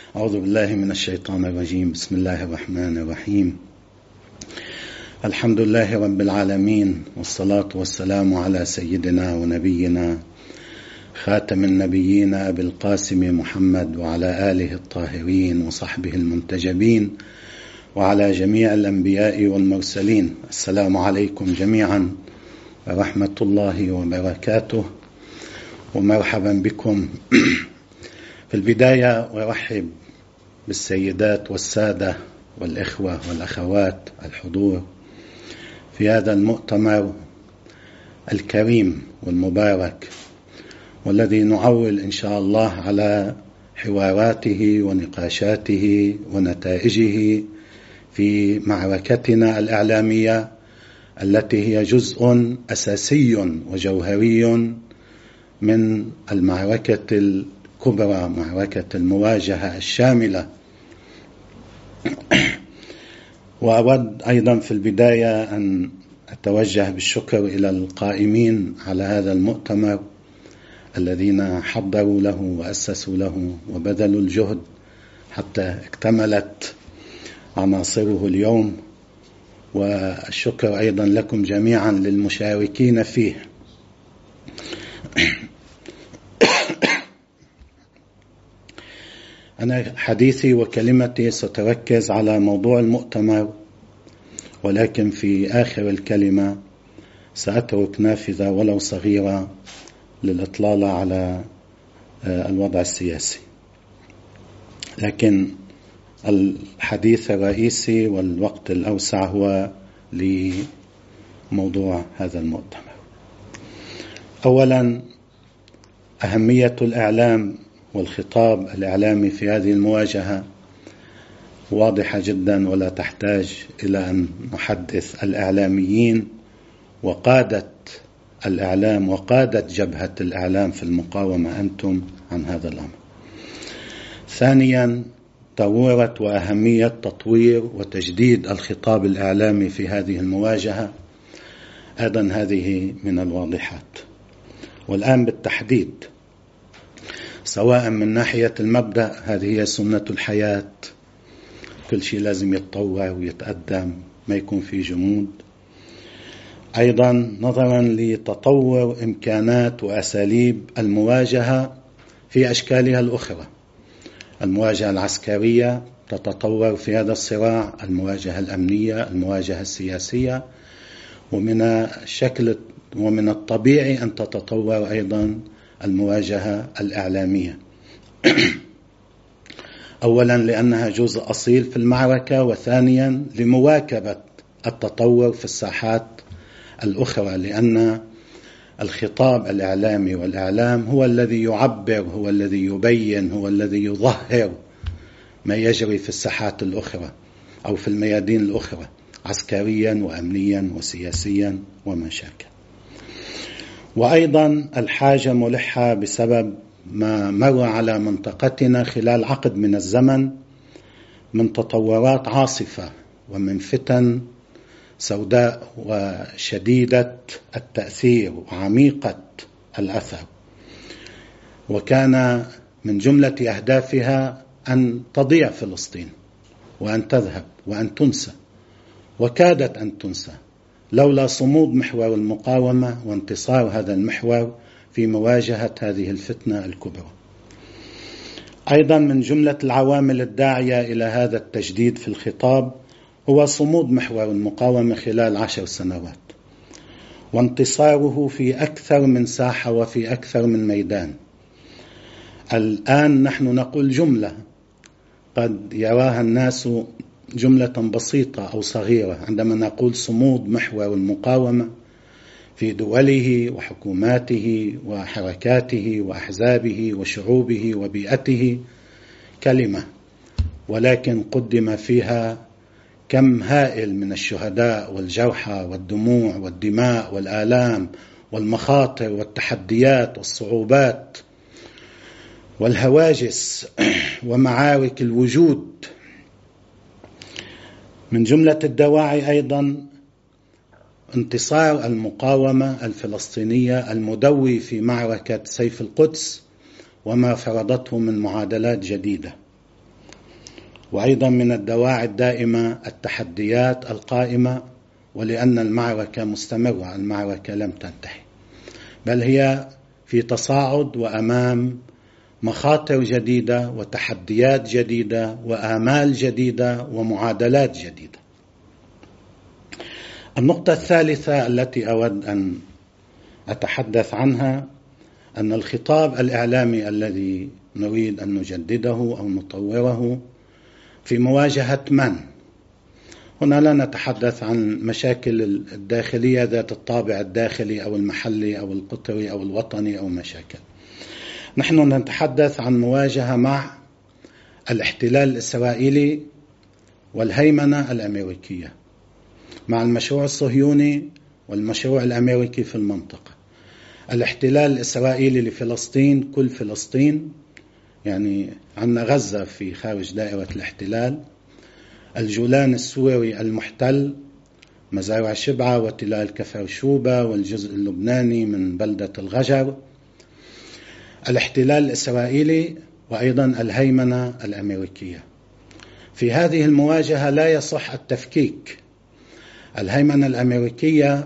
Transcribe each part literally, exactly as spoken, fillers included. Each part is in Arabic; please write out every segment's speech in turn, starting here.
أعوذ بالله من الشيطان الرجيم. بسم الله الرحمن الرحيم. الحمد لله رب العالمين، والصلاة والسلام على سيدنا ونبينا خاتم النبيين أبي القاسم محمد وعلى آله الطاهرين وصحبه المنتجبين وعلى جميع الأنبياء والمرسلين. السلام عليكم جميعا ورحمة الله وبركاته، ومرحبا بكم. في البداية أرحب بالسيدات والسادة والإخوة والأخوات الحضور في هذا المؤتمر الكريم والمبارك، والذي نعول إن شاء الله على حواراته ونقاشاته ونتائجه في معركتنا الإعلامية التي هي جزء أساسي وجوهري من المعركة الكبرى، معركة المواجهة الشاملة. وأود أيضا في البداية أن أتوجه بالشكر إلى القائمين على هذا المؤتمر الذين حضروا له وأسسوا له وبذلوا الجهد حتى اكتملت عناصره اليوم، والشكر أيضا لكم جميعا للمشاركين فيه. أنا حديثي وكلمتي ستركز على موضوع المؤتمر، ولكن في آخر الكلمة سأترك نافذة ولو صغيرة للإطلالة على الوضع السياسي، لكن الحديث الرئيسي والوقت الأوسع هو لموضوع هذا المؤتمر. أولا، أهمية الإعلام والخطاب الإعلامي في هذه المواجهة واضحة جدا، ولا تحتاج إلى أن نحدث الإعلاميين وقادة الإعلام وقادة جبهة الإعلام في المقاومة أنتم عن هذا الأمر. ثانيا، ضرورة وأهمية تطوير وتجديد الخطاب الإعلامي في هذه المواجهة، أيضا هذه من الواضحات. والآن بالتحديد، سواء من ناحية المبدأ، هذه هي سنة الحياة، كل شيء لازم يتطور ويتقدم، ما يكون في جمود. أيضا نظرا لتطور إمكانات وأساليب المواجهة في أشكالها الأخرى، المواجهة العسكرية تتطور في هذا الصراع، المواجهة الأمنية، المواجهة السياسية، ومن الشكل ومن الطبيعي أن تتطور أيضا المواجهة الإعلامية. أولا لأنها جزء أصيل في المعركة، وثانيا لمواكبة التطور في الساحات الأخرى، لأن الخطاب الإعلامي والإعلام هو الذي يعبر، هو الذي يبين، هو الذي يظهر ما يجري في الساحات الأخرى أو في الميادين الأخرى، عسكريا وأمنيا وسياسيا وما شاكل. وأيضا الحاجة ملحة بسبب ما مر على منطقتنا خلال عقد من الزمن من تطورات عاصفة ومن فتن سوداء وشديدة التأثير وعميقة الأثر، وكان من جملة أهدافها أن تضيع فلسطين وأن تذهب وأن تنسى، وكادت أن تنسى لولا صمود محور المقاومة وانتصار هذا المحور في مواجهة هذه الفتنة الكبرى. أيضا من جملة العوامل الداعية إلى هذا التجديد في الخطاب هو صمود محور المقاومة خلال عشر سنوات وانتصاره في أكثر من ساحة وفي أكثر من ميدان. الآن نحن نقول جملة قد يراها الناس جملة بسيطة أو صغيرة عندما نقول صمود محور المقاومة في دوله وحكوماته وحركاته وأحزابه وشعوبه وبيئته، كلمة ولكن قدم فيها كم هائل من الشهداء والجرحى والدموع والدماء والآلام والمخاطر والتحديات والصعوبات والهواجس ومعارك الوجود. من جملة الدواعي أيضا انتصار المقاومة الفلسطينية المدوي في معركة سيف القدس وما فرضته من معادلات جديدة. وأيضا من الدواعي الدائمة التحديات القائمة، ولأن المعركة مستمرة، المعركة لم تنتهي، بل هي في تصاعد وأمام مخاطر جديدة وتحديات جديدة وآمال جديدة ومعادلات جديدة. النقطة الثالثة التي أود أن أتحدث عنها أن الخطاب الإعلامي الذي نريد أن نجدده أو نطوره في مواجهة من؟ هنا لا نتحدث عن مشاكل الداخلية ذات الطابع الداخلي أو المحلي أو القطري أو الوطني أو مشاكل. نحن نتحدث عن مواجهة مع الاحتلال الإسرائيلي والهيمنة الأمريكية، مع المشروع الصهيوني والمشروع الأمريكي في المنطقة. الاحتلال الإسرائيلي لفلسطين، كل فلسطين، يعني عندنا غزة في خارج دائرة الاحتلال، الجولان السوري المحتل، مزارع شبعة وتلال كفر شوبة والجزء اللبناني من بلدة الغجر، الاحتلال الإسرائيلي وأيضا الهيمنة الأمريكية. في هذه المواجهة لا يصح التفكيك. الهيمنة الأمريكية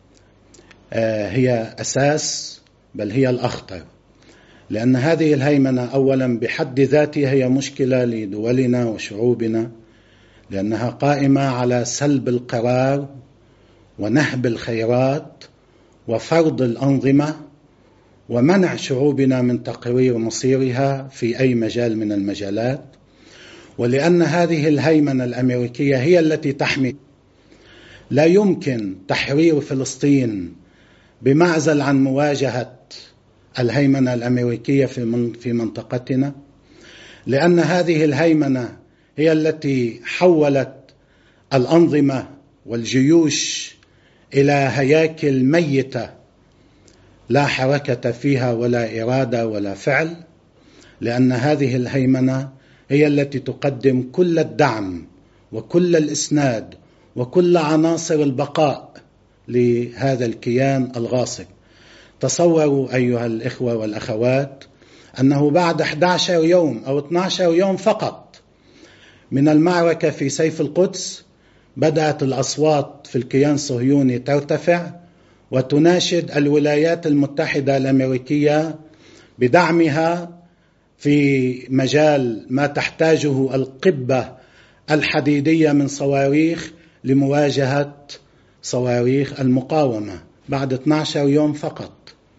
هي أساس، بل هي الأخطر، لأن هذه الهيمنة أولا بحد ذاتها هي مشكلة لدولنا وشعوبنا، لأنها قائمة على سلب القرار ونهب الخيرات وفرض الأنظمة ومنع شعوبنا من تقرير مصيرها في أي مجال من المجالات. ولأن هذه الهيمنة الأمريكية هي التي تحمي، لا يمكن تحرير فلسطين بمعزل عن مواجهة الهيمنة الأمريكية في منطقتنا، لأن هذه الهيمنة هي التي حولت الأنظمة والجيوش إلى هياكل ميتة لا حركة فيها ولا إرادة ولا فعل، لأن هذه الهيمنة هي التي تقدم كل الدعم وكل الإسناد وكل عناصر البقاء لهذا الكيان الغاصب. تصوروا أيها الإخوة والأخوات أنه بعد أحد عشر يوم أو اثني عشر يوم فقط من المعركة في سيف القدس بدأت الأصوات في الكيان الصهيوني ترتفع وتناشد الولايات المتحدة الأمريكية بدعمها في مجال ما تحتاجه القبة الحديدية من صواريخ لمواجهة صواريخ المقاومة بعد اثني عشر يوم فقط.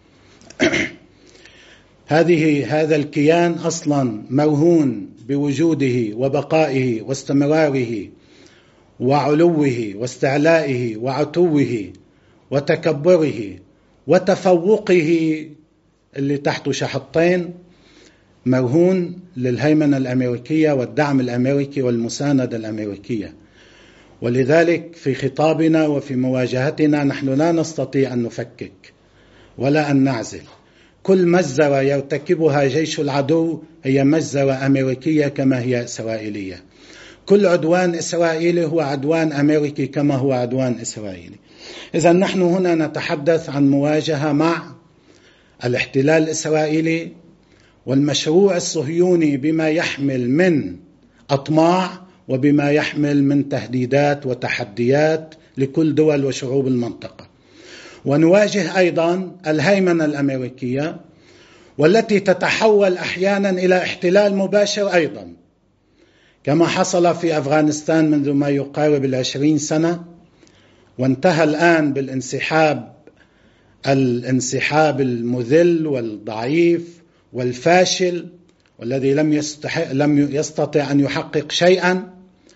هذه هذا الكيان أصلا مرهون بوجوده وبقائه واستمراره وعلوه واستعلائه وعتوه وتكبره وتفوقه اللي تحت شحطين، مرهون للهيمنة الأمريكية والدعم الأمريكي والمساندة الأمريكية. ولذلك في خطابنا وفي مواجهتنا نحن لا نستطيع أن نفكك ولا أن نعزل. كل مجزرة يرتكبها جيش العدو هي مجزرة أمريكية كما هي إسرائيلية. كل عدوان إسرائيلي هو عدوان أمريكي كما هو عدوان إسرائيلي. إذن نحن هنا نتحدث عن مواجهة مع الاحتلال الإسرائيلي والمشروع الصهيوني بما يحمل من أطماع وبما يحمل من تهديدات وتحديات لكل دول وشعوب المنطقة. ونواجه أيضا الهيمنة الأمريكية والتي تتحول أحيانا إلى احتلال مباشر أيضا، كما حصل في أفغانستان منذ ما يقارب العشرين سنة، وانتهى الآن بالانسحاب الانسحاب المذل والضعيف والفاشل والذي لم يستحق لم يستطع أن يحقق شيئا،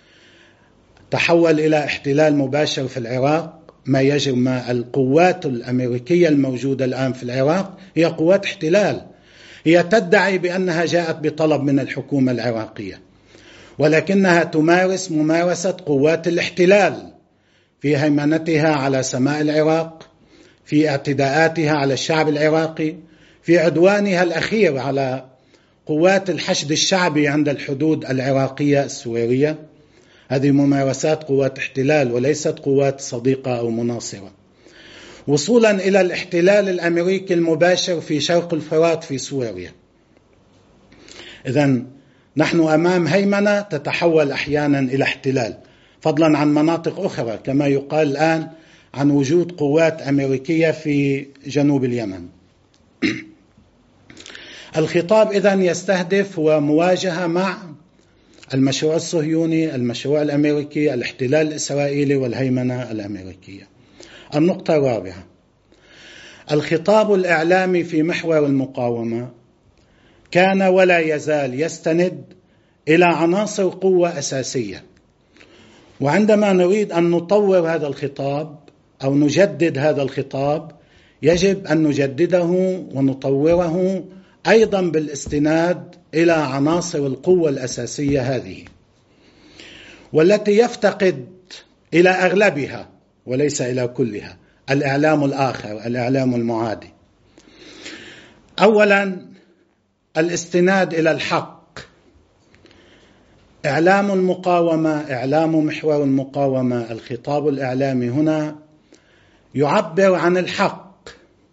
تحول إلى احتلال مباشر في العراق. ما يجري مع القوات الأمريكية الموجودة الآن في العراق هي قوات احتلال، هي تدعي بأنها جاءت بطلب من الحكومة العراقية، ولكنها تمارس ممارسة قوات الاحتلال في هيمنتها على سماء العراق، في اعتداءاتها على الشعب العراقي، في عدوانها الأخير على قوات الحشد الشعبي عند الحدود العراقية السورية. هذه ممارسات قوات احتلال وليست قوات صديقة أو مناصرة، وصولا إلى الاحتلال الأمريكي المباشر في شرق الفرات في سوريا. إذن نحن أمام هيمنة تتحول أحيانا إلى احتلال، فضلا عن مناطق أخرى كما يقال الآن عن وجود قوات أمريكية في جنوب اليمن. الخطاب إذن يستهدف ومواجهة مع المشروع الصهيوني، المشروع الأمريكي، الاحتلال الإسرائيلي والهيمنة الأمريكية. النقطة الرابعة: الخطاب الإعلامي في محور المقاومة كان ولا يزال يستند إلى عناصر قوة أساسية، وعندما نريد أن نطور هذا الخطاب أو نجدد هذا الخطاب يجب أن نجدده ونطوره أيضا بالاستناد إلى عناصر القوة الأساسية هذه، والتي يفتقد إلى أغلبها وليس إلى كلها الإعلام الآخر، الإعلام المعادي. أولا الاستناد إلى الحق. إعلام المقاومة، إعلام محور المقاومة، الخطاب الإعلامي هنا يعبر عن الحق،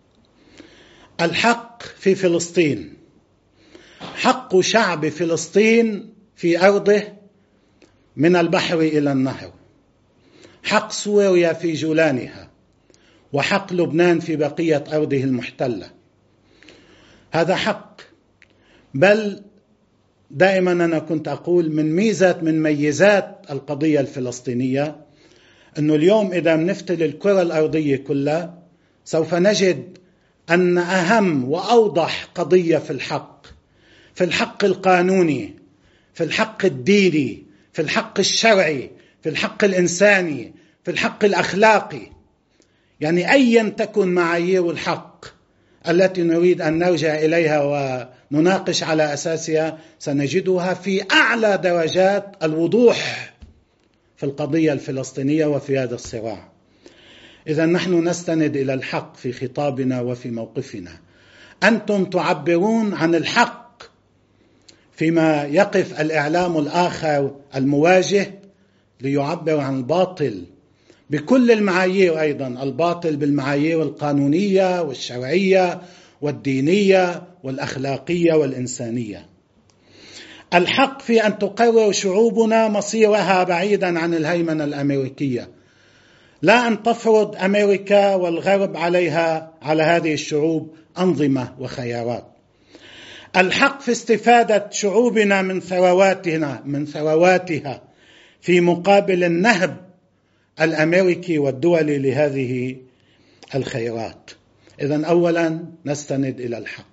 الحق في فلسطين، حق شعب فلسطين في أرضه من البحر إلى النهر، حق سوريا في جولانها، وحق لبنان في بقية أرضه المحتلة. هذا حق، بل دائما أنا كنت أقول من ميزة من ميزات القضية الفلسطينية أنه اليوم إذا نفتل الكرة الأرضية كلها سوف نجد أن أهم وأوضح قضية في الحق، في الحق القانوني، في الحق الديني، في الحق الشرعي، في الحق الإنساني، في الحق الأخلاقي، يعني أيا تكن معايير الحق التي نريد أن نرجع إليها ونناقش على أساسها سنجدها في أعلى درجات الوضوح في القضية الفلسطينية وفي هذا الصراع. إذا نحن نستند إلى الحق في خطابنا وفي موقفنا. أنتم تعبرون عن الحق فيما يقف الإعلام الآخر المواجه ليعبر عن الباطل بكل المعايير، أيضا الباطل بالمعايير القانونية والشرعية والدينية والأخلاقية والإنسانية. الحق في أن تقرر شعوبنا مصيرها بعيدا عن الهيمنة الأمريكية، لا أن تفرض أمريكا والغرب عليها على هذه الشعوب أنظمة وخيارات. الحق في استفادة شعوبنا من ثرواتنا من ثرواتها في مقابل النهب الأمريكي والدولي لهذه الخيرات. إذن أولا نستند إلى الحق.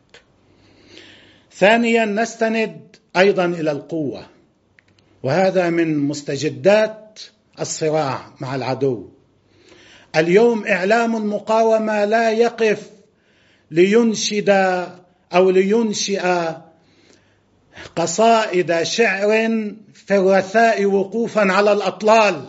ثانيا نستند أيضا إلى القوة، وهذا من مستجدات الصراع مع العدو. اليوم إعلام المقاومة لا يقف لينشد أو لينشئ قصائد شعر في الرثاء وقوفا على الأطلال،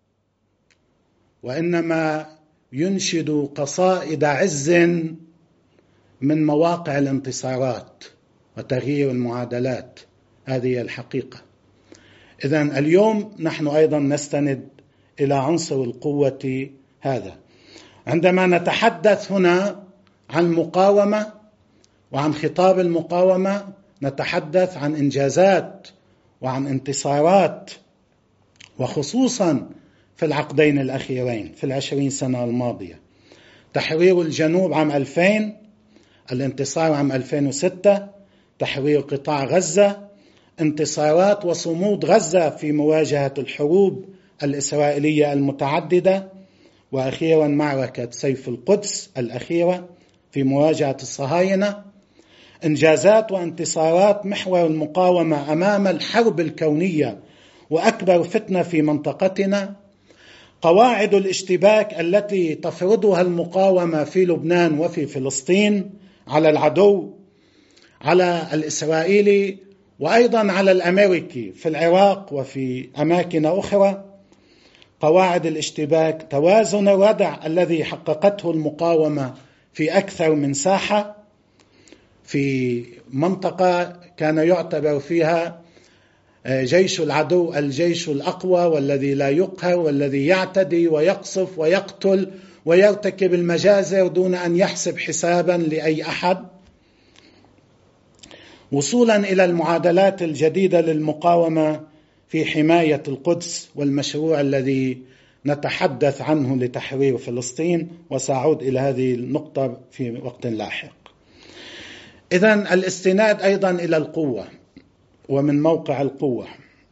وإنما ينشد قصائد عز من مواقع الانتصارات وتغيير المعادلات. هذه الحقيقة. إذن اليوم نحن أيضا نستند إلى عنصر القوة هذا. عندما نتحدث هنا عن مقاومة وعن خطاب المقاومة نتحدث عن إنجازات وعن انتصارات، وخصوصا في العقدين الأخيرين في العشرين سنة الماضية: تحرير الجنوب عام ألفين، الانتصار عام ألفين وستة، تحرير قطاع غزة، انتصارات وصمود غزة في مواجهة الحروب الإسرائيلية المتعددة، وأخيرا معركة سيف القدس الأخيرة في مواجهة الصهاينة. إنجازات وانتصارات محور المقاومة أمام الحرب الكونية وأكبر فتنة في منطقتنا. قواعد الاشتباك التي تفرضها المقاومة في لبنان وفي فلسطين على العدو، على الإسرائيلي وأيضا على الأمريكي في العراق وفي أماكن أخرى. قواعد الاشتباك، توازن الردع الذي حققته المقاومة في أكثر من ساحة، في منطقة كان يعتبر فيها جيش العدو الجيش الأقوى والذي لا يقهر والذي يعتدي ويقصف ويقتل ويرتكب المجازر دون أن يحسب حسابا لأي أحد. وصولا إلى المعادلات الجديدة للمقاومة في حماية القدس والمشروع الذي نتحدث عنه لتحرير فلسطين، وسأعود إلى هذه النقطة في وقت لاحق. إذن الاستناد أيضا إلى القوة ومن موقع القوة.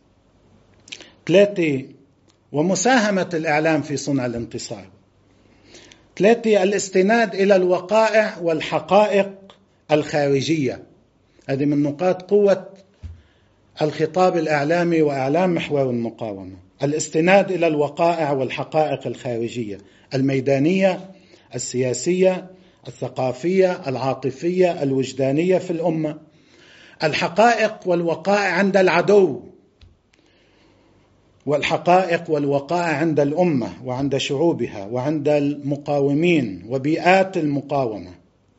ثلاثة، ومساهمة الإعلام في صنع الانتصار. ثلاثة، الاستناد إلى الوقائع والحقائق الخارجية. هذه من نقاط قوة الخطاب الإعلامي وإعلام محور المقاومة، الاستناد إلى الوقائع والحقائق الخارجية الميدانية، السياسية، الثقافية، العاطفية، الوجدانية في الأمة. الحقائق والوقائع عند العدو، والحقائق والوقائع عند الأمة وعند شعوبها وعند المقاومين وبيئات المقاومة.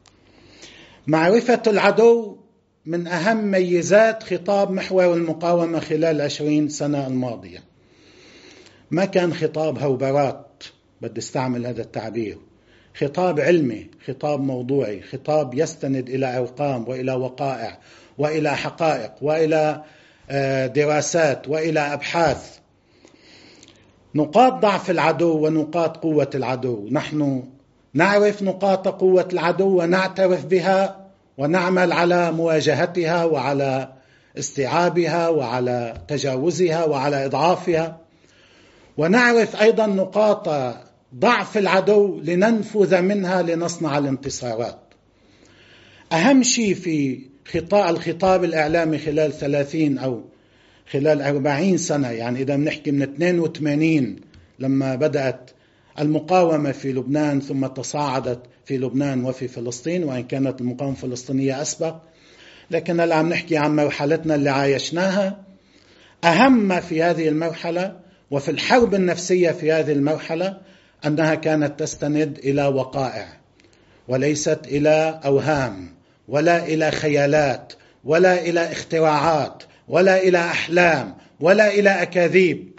معرفة العدو من أهم ميزات خطاب محور المقاومة خلال العشرين سنة الماضية. ما كان خطاب هوبرات، بدي استعمل هذا التعبير، خطاب علمي، خطاب موضوعي، خطاب يستند إلى أرقام وإلى وقائع وإلى حقائق وإلى دراسات وإلى أبحاث. نقاط ضعف العدو ونقاط قوة العدو، نحن نعرف نقاط قوة العدو ونعترف بها ونعمل على مواجهتها وعلى استيعابها وعلى تجاوزها وعلى إضعافها، ونعرف أيضا نقاط ضعف العدو لننفذ منها لنصنع الانتصارات. أهم شيء في خطاب الخطاب الإعلامي خلال ثلاثين أو خلال أربعين سنة، يعني إذا بنحكي من اثنين وثمانين لما بدأت المقاومة في لبنان ثم تصاعدت في لبنان وفي فلسطين، وإن كانت المقاومة الفلسطينية أسبق، لكن الآن نحكي عن مرحلتنا اللي عايشناها. أهم في هذه المرحلة وفي الحرب النفسية في هذه المرحلة أنها كانت تستند إلى وقائع وليست إلى أوهام ولا إلى خيالات ولا إلى اختراعات ولا إلى أحلام ولا إلى أكاذيب.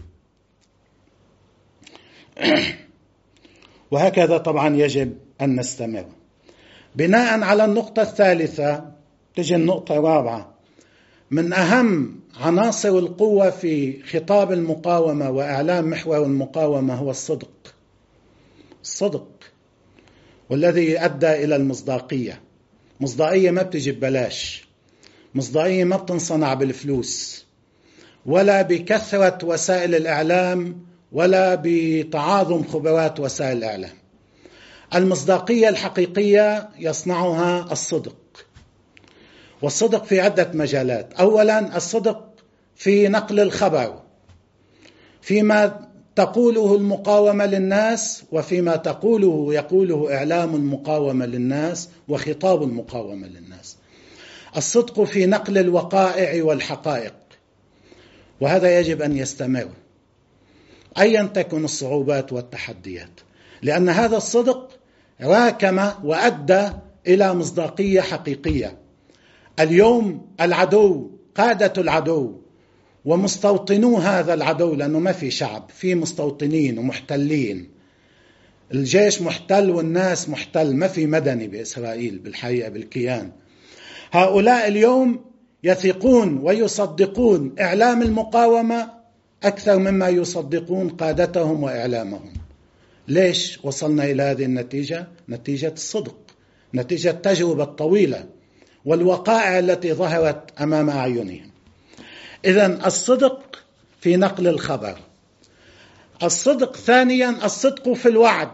وهكذا طبعا يجب أن نستمر. بناء على النقطة الثالثة تجي النقطة الرابعة. من أهم عناصر القوة في خطاب المقاومة وإعلام محور المقاومة هو الصدق. الصدق والذي أدى إلى المصداقية. مصداقية ما بتجي ببلاش، مصداقية ما بتنصنع بالفلوس ولا بكثرة وسائل الإعلام ولا بتعاظم خبرات وسائل الإعلام. المصداقية الحقيقية يصنعها الصدق، والصدق في عدة مجالات. أولا الصدق في نقل الخبر، فيما تقوله المقاومة للناس وفيما تقوله يقوله إعلام المقاومة للناس وخطاب المقاومة للناس. الصدق في نقل الوقائع والحقائق، وهذا يجب أن يستمر أيا تكن الصعوبات والتحديات، لأن هذا الصدق راكم وأدى إلى مصداقية حقيقية. اليوم العدو، قادة العدو ومستوطنو هذا العدو، لأنه ما في شعب، في مستوطنين ومحتلين، الجيش محتل والناس محتل، ما في مدني بإسرائيل بالحقيقة بالكيان. هؤلاء اليوم يثقون ويصدقون إعلام المقاومة أكثر مما يصدقون قادتهم وإعلامهم. ليش وصلنا إلى هذه النتيجة؟ نتيجة الصدق، نتيجة التجربة الطويلة والوقائع التي ظهرت أمام أعينهم. إذن الصدق في نقل الخبر. الصدق ثانيا الصدق في الوعد.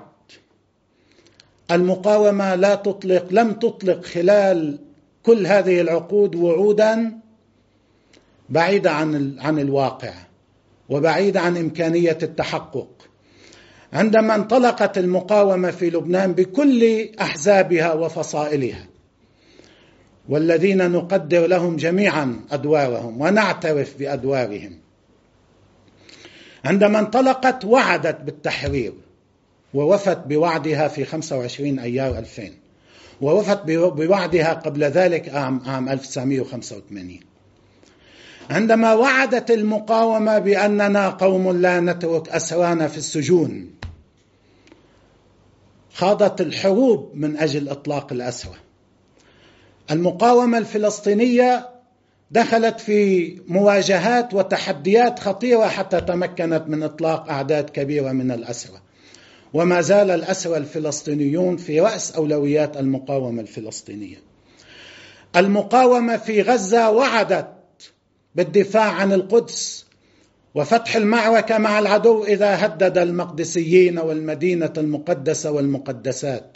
المقاومة لا تطلق لم تطلق خلال كل هذه العقود وعودا بعيدة عن عن الواقع وبعيدة عن إمكانية التحقق. عندما انطلقت المقاومة في لبنان بكل أحزابها وفصائلها، والذين نقدر لهم جميعا أدوارهم ونعترف بأدوارهم، عندما انطلقت وعدت بالتحرير ووفت بوعدها في خمسة وعشرين أيار ألفين، ووفت بوعدها قبل ذلك عام, عام ألف وتسعمائة وخمسة وثمانين. عندما وعدت المقاومة بأننا قوم لا نترك أسرانا في السجون، خاضت الحروب من أجل إطلاق الأسرى. المقاومة الفلسطينية دخلت في مواجهات وتحديات خطيرة حتى تمكنت من إطلاق أعداد كبيرة من الأسرى، وما زال الأسرى الفلسطينيون في رأس أولويات المقاومة الفلسطينية. المقاومة في غزة وعدت بالدفاع عن القدس وفتح المعركة مع العدو إذا هدد المقدسيين والمدينة المقدسة والمقدسات،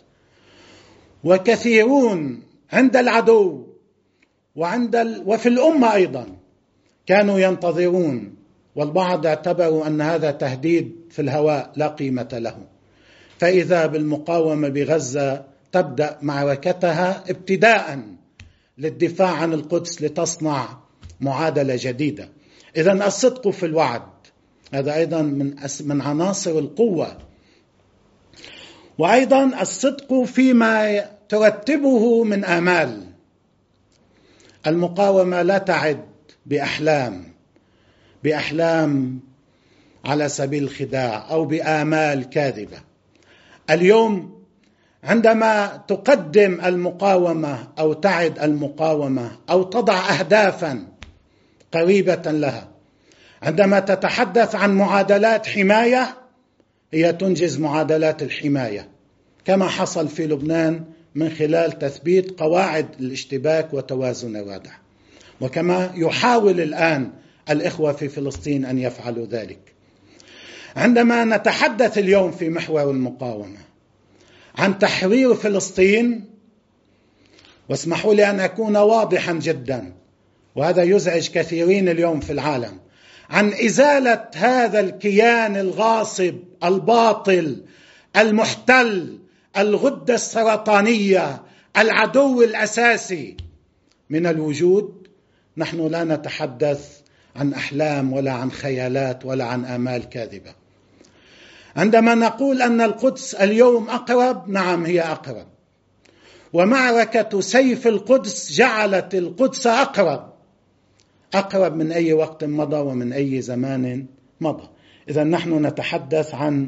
وكثيرون عند العدو وعند ال... وفي الأمة أيضا كانوا ينتظرون، والبعض اعتبروا أن هذا تهديد في الهواء لا قيمة له. فإذا بالمقاومة بغزة تبدأ معركتها ابتداء للدفاع عن القدس لتصنع معادلة جديدة. إذن الصدق في الوعد هذا أيضا من من عناصر القوة، وأيضا الصدق فيما ترتبه من آمال. المقاومة لا تعد بأحلام بأحلام على سبيل الخداع أو بآمال كاذبة. اليوم عندما تقدم المقاومة أو تعد المقاومة أو تضع أهدافا قريبة لها، عندما تتحدث عن معادلات حماية، هي تنجز معادلات الحماية كما حصل في لبنان من خلال تثبيت قواعد الاشتباك وتوازن الردع، وكما يحاول الآن الإخوة في فلسطين أن يفعلوا ذلك. عندما نتحدث اليوم في محور المقاومة عن تحرير فلسطين، واسمحوا لي أن أكون واضحا جدا، وهذا يزعج كثيرين اليوم في العالم، عن إزالة هذا الكيان الغاصب الباطل المحتل، الغدة السرطانية، العدو الأساسي من الوجود، نحن لا نتحدث عن أحلام ولا عن خيالات ولا عن آمال كاذبة. عندما نقول أن القدس اليوم أقرب، نعم هي أقرب، ومعركة سيف القدس جعلت القدس أقرب أقرب من أي وقت مضى ومن أي زمان مضى. إذا نحن نتحدث عن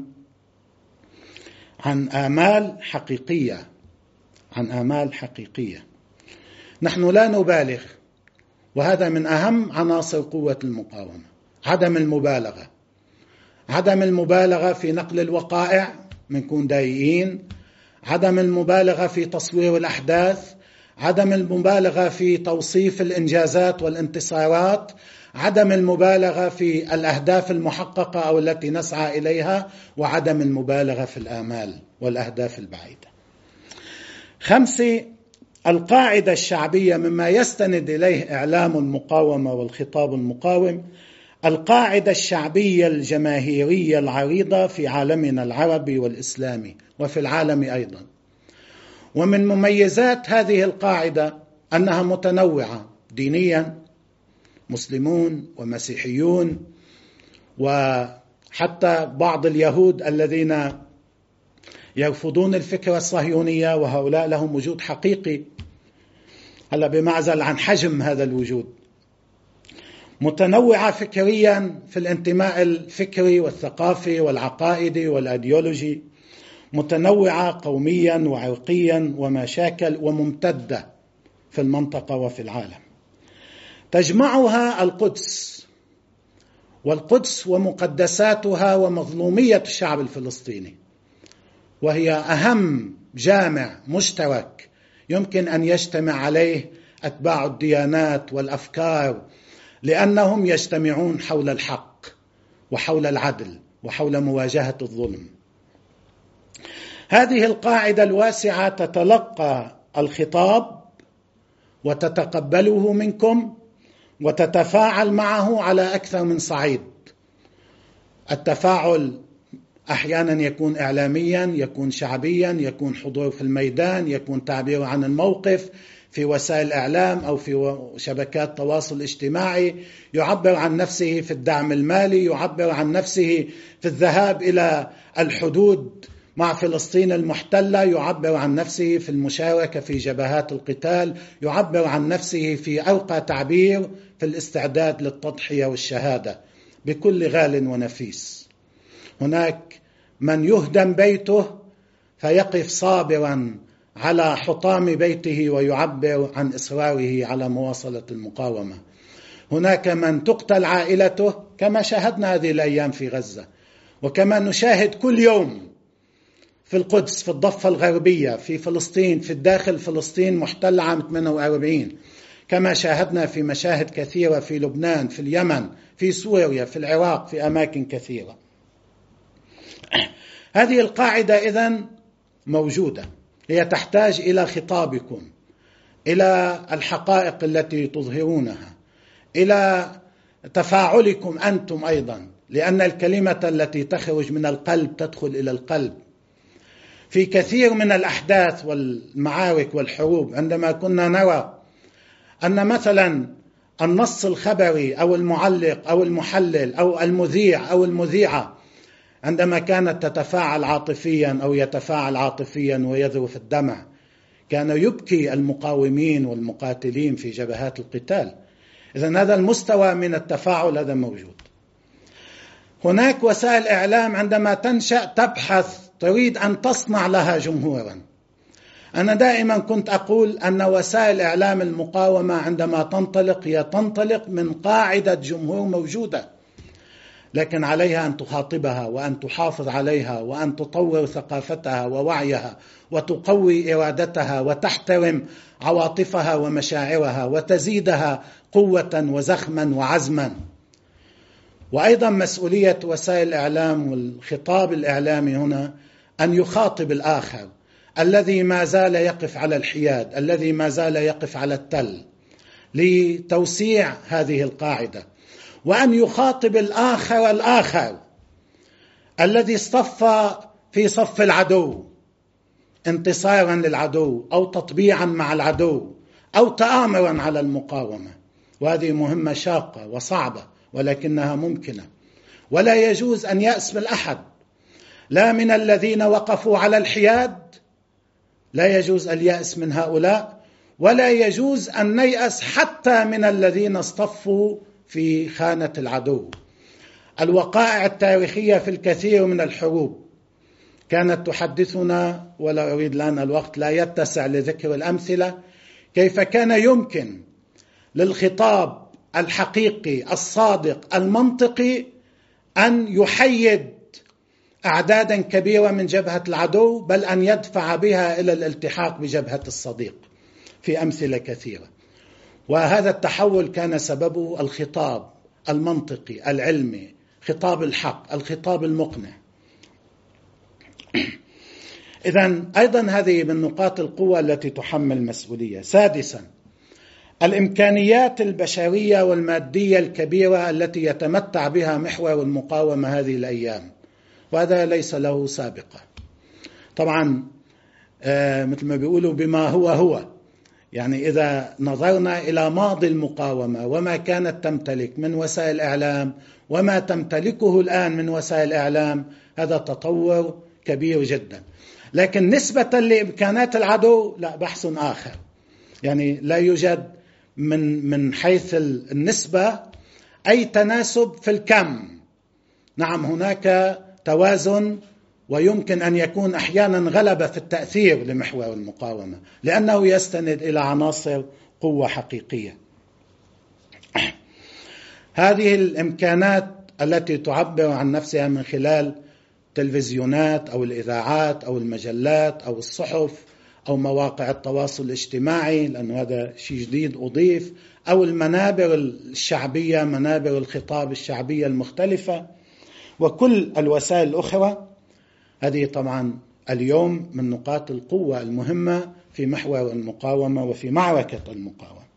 عن آمال حقيقية عن آمال حقيقية. نحن لا نبالغ، وهذا من أهم عناصر قوة المقاومة، عدم المبالغة عدم المبالغة في نقل الوقائع، منكون دايين، عدم المبالغة في تصوير الأحداث، عدم المبالغة في توصيف الإنجازات والانتصارات، عدم المبالغة في الأهداف المحققة أو التي نسعى إليها، وعدم المبالغة في الآمال والأهداف البعيدة. خمسة، القاعدة الشعبية مما يستند إليه إعلام المقاومة والخطاب المقاوم، القاعدة الشعبية الجماهيرية العريضة في عالمنا العربي والإسلامي وفي العالم أيضا. ومن مميزات هذه القاعدة أنها متنوعة دينيا، مسلمون ومسيحيون، وحتى بعض اليهود الذين يرفضون الفكرة الصهيونية، وهؤلاء لهم وجود حقيقي هلا بمعزل عن حجم هذا الوجود. متنوعة فكريا في الانتماء الفكري والثقافي والعقائدي والأيديولوجي، متنوعة قوميا وعرقيا وما شاكل، وممتدة في المنطقة وفي العالم. تجمعها القدس، والقدس ومقدساتها ومظلومية الشعب الفلسطيني، وهي أهم جامع مشترك يمكن أن يجتمع عليه أتباع الديانات والأفكار، لأنهم يجتمعون حول الحق وحول العدل وحول مواجهة الظلم. هذه القاعدة الواسعة تتلقى الخطاب وتتقبله منكم وتتفاعل معه على أكثر من صعيد. التفاعل أحيانا يكون إعلاميا، يكون شعبيا، يكون حضور في الميدان، يكون تعبير عن الموقف في وسائل الإعلام أو في شبكات التواصل الاجتماعي، يعبر عن نفسه في الدعم المالي، يعبر عن نفسه في الذهاب إلى الحدود مع فلسطين المحتلة، يعبر عن نفسه في المشاركة في جبهات القتال، يعبر عن نفسه في أرقى تعبير في الاستعداد للتضحية والشهادة بكل غال ونفيس. هناك من يهدم بيته فيقف صابرا على حطام بيته ويعبر عن إصراره على مواصلة المقاومة. هناك من تقتل عائلته كما شاهدنا هذه الأيام في غزة، وكما نشاهد كل يوم في القدس، في الضفة الغربية، في فلسطين، في الداخل فلسطين محتل عام ثمانية وأربعين، كما شاهدنا في مشاهد كثيرة في لبنان، في اليمن، في سوريا، في العراق، في أماكن كثيرة. هذه القاعدة إذن موجودة، هي تحتاج إلى خطابكم، إلى الحقائق التي تظهرونها، إلى تفاعلكم أنتم أيضا، لأن الكلمة التي تخرج من القلب تدخل إلى القلب. في كثير من الأحداث والمعارك والحروب عندما كنا نرى أن مثلا النص الخبري أو المعلق أو المحلل أو المذيع أو المذيعة عندما كانت تتفاعل عاطفيا أو يتفاعل عاطفيا ويذرف الدمع، كان يبكي المقاومين والمقاتلين في جبهات القتال. إذن هذا المستوى من التفاعل هذا موجود. هناك وسائل إعلام عندما تنشأ تبحث، تريد أن تصنع لها جمهورا. أنا دائما كنت أقول أن وسائل إعلام المقاومة عندما تنطلق هي تنطلق من قاعدة جمهور موجودة، لكن عليها أن تخاطبها وأن تحافظ عليها وأن تطور ثقافتها ووعيها وتقوي إرادتها وتحترم عواطفها ومشاعرها وتزيدها قوة وزخما وعزما. وأيضا مسؤولية وسائل الإعلام والخطاب الإعلامي هنا أن يخاطب الآخر الذي ما زال يقف على الحياد، الذي ما زال يقف على التل، لتوسيع هذه القاعدة، وأن يخاطب الآخر الآخر الذي اصطف في صف العدو انتصارا للعدو أو تطبيعا مع العدو أو تآمرا على المقاومة. وهذه مهمة شاقة وصعبة ولكنها ممكنة، ولا يجوز أن يأسم الأحد، لا من الذين وقفوا على الحياد، لا يجوز اليأس من هؤلاء، ولا يجوز أن نيأس حتى من الذين اصطفوا في خانة العدو. الوقائع التاريخية في الكثير من الحروب كانت تحدثنا، ولا أريد الآن، الوقت لا يتسع لذكر الأمثلة، كيف كان يمكن للخطاب الحقيقي الصادق المنطقي أن يحيد أعدادا كبيرة من جبهة العدو، بل أن يدفع بها إلى الالتحاق بجبهة الصديق في أمثلة كثيرة. وهذا التحول كان سببه الخطاب المنطقي العلمي، خطاب الحق، الخطاب المقنع. إذن أيضا هذه من نقاط القوة التي تحمل مسؤولية. سادسا، الإمكانيات البشرية والمادية الكبيرة التي يتمتع بها محور المقاومة هذه الأيام، وهذا ليس له سابقة. طبعا آه مثل ما بيقولوا بما هو هو، يعني إذا نظرنا إلى ماضي المقاومة وما كانت تمتلك من وسائل إعلام وما تمتلكه الآن من وسائل إعلام، هذا تطور كبير جدا. لكن نسبة لإمكانات العدو لا، بحث آخر، يعني لا يوجد من من حيث النسبة أي تناسب في الكم. نعم هناك توازن، ويمكن أن يكون أحيانا غلبة في التأثير لمحور المقاومة لأنه يستند إلى عناصر قوة حقيقية. هذه الإمكانات التي تعبر عن نفسها من خلال تلفزيونات أو الإذاعات أو المجلات أو الصحف أو مواقع التواصل الاجتماعي، لأن هذا شيء جديد أضيف، أو المنابر الشعبية، منابر الخطاب الشعبية المختلفة، وكل الوسائل الأخرى. هذه طبعا اليوم من نقاط القوة المهمة في محور المقاومة وفي معركة المقاومة.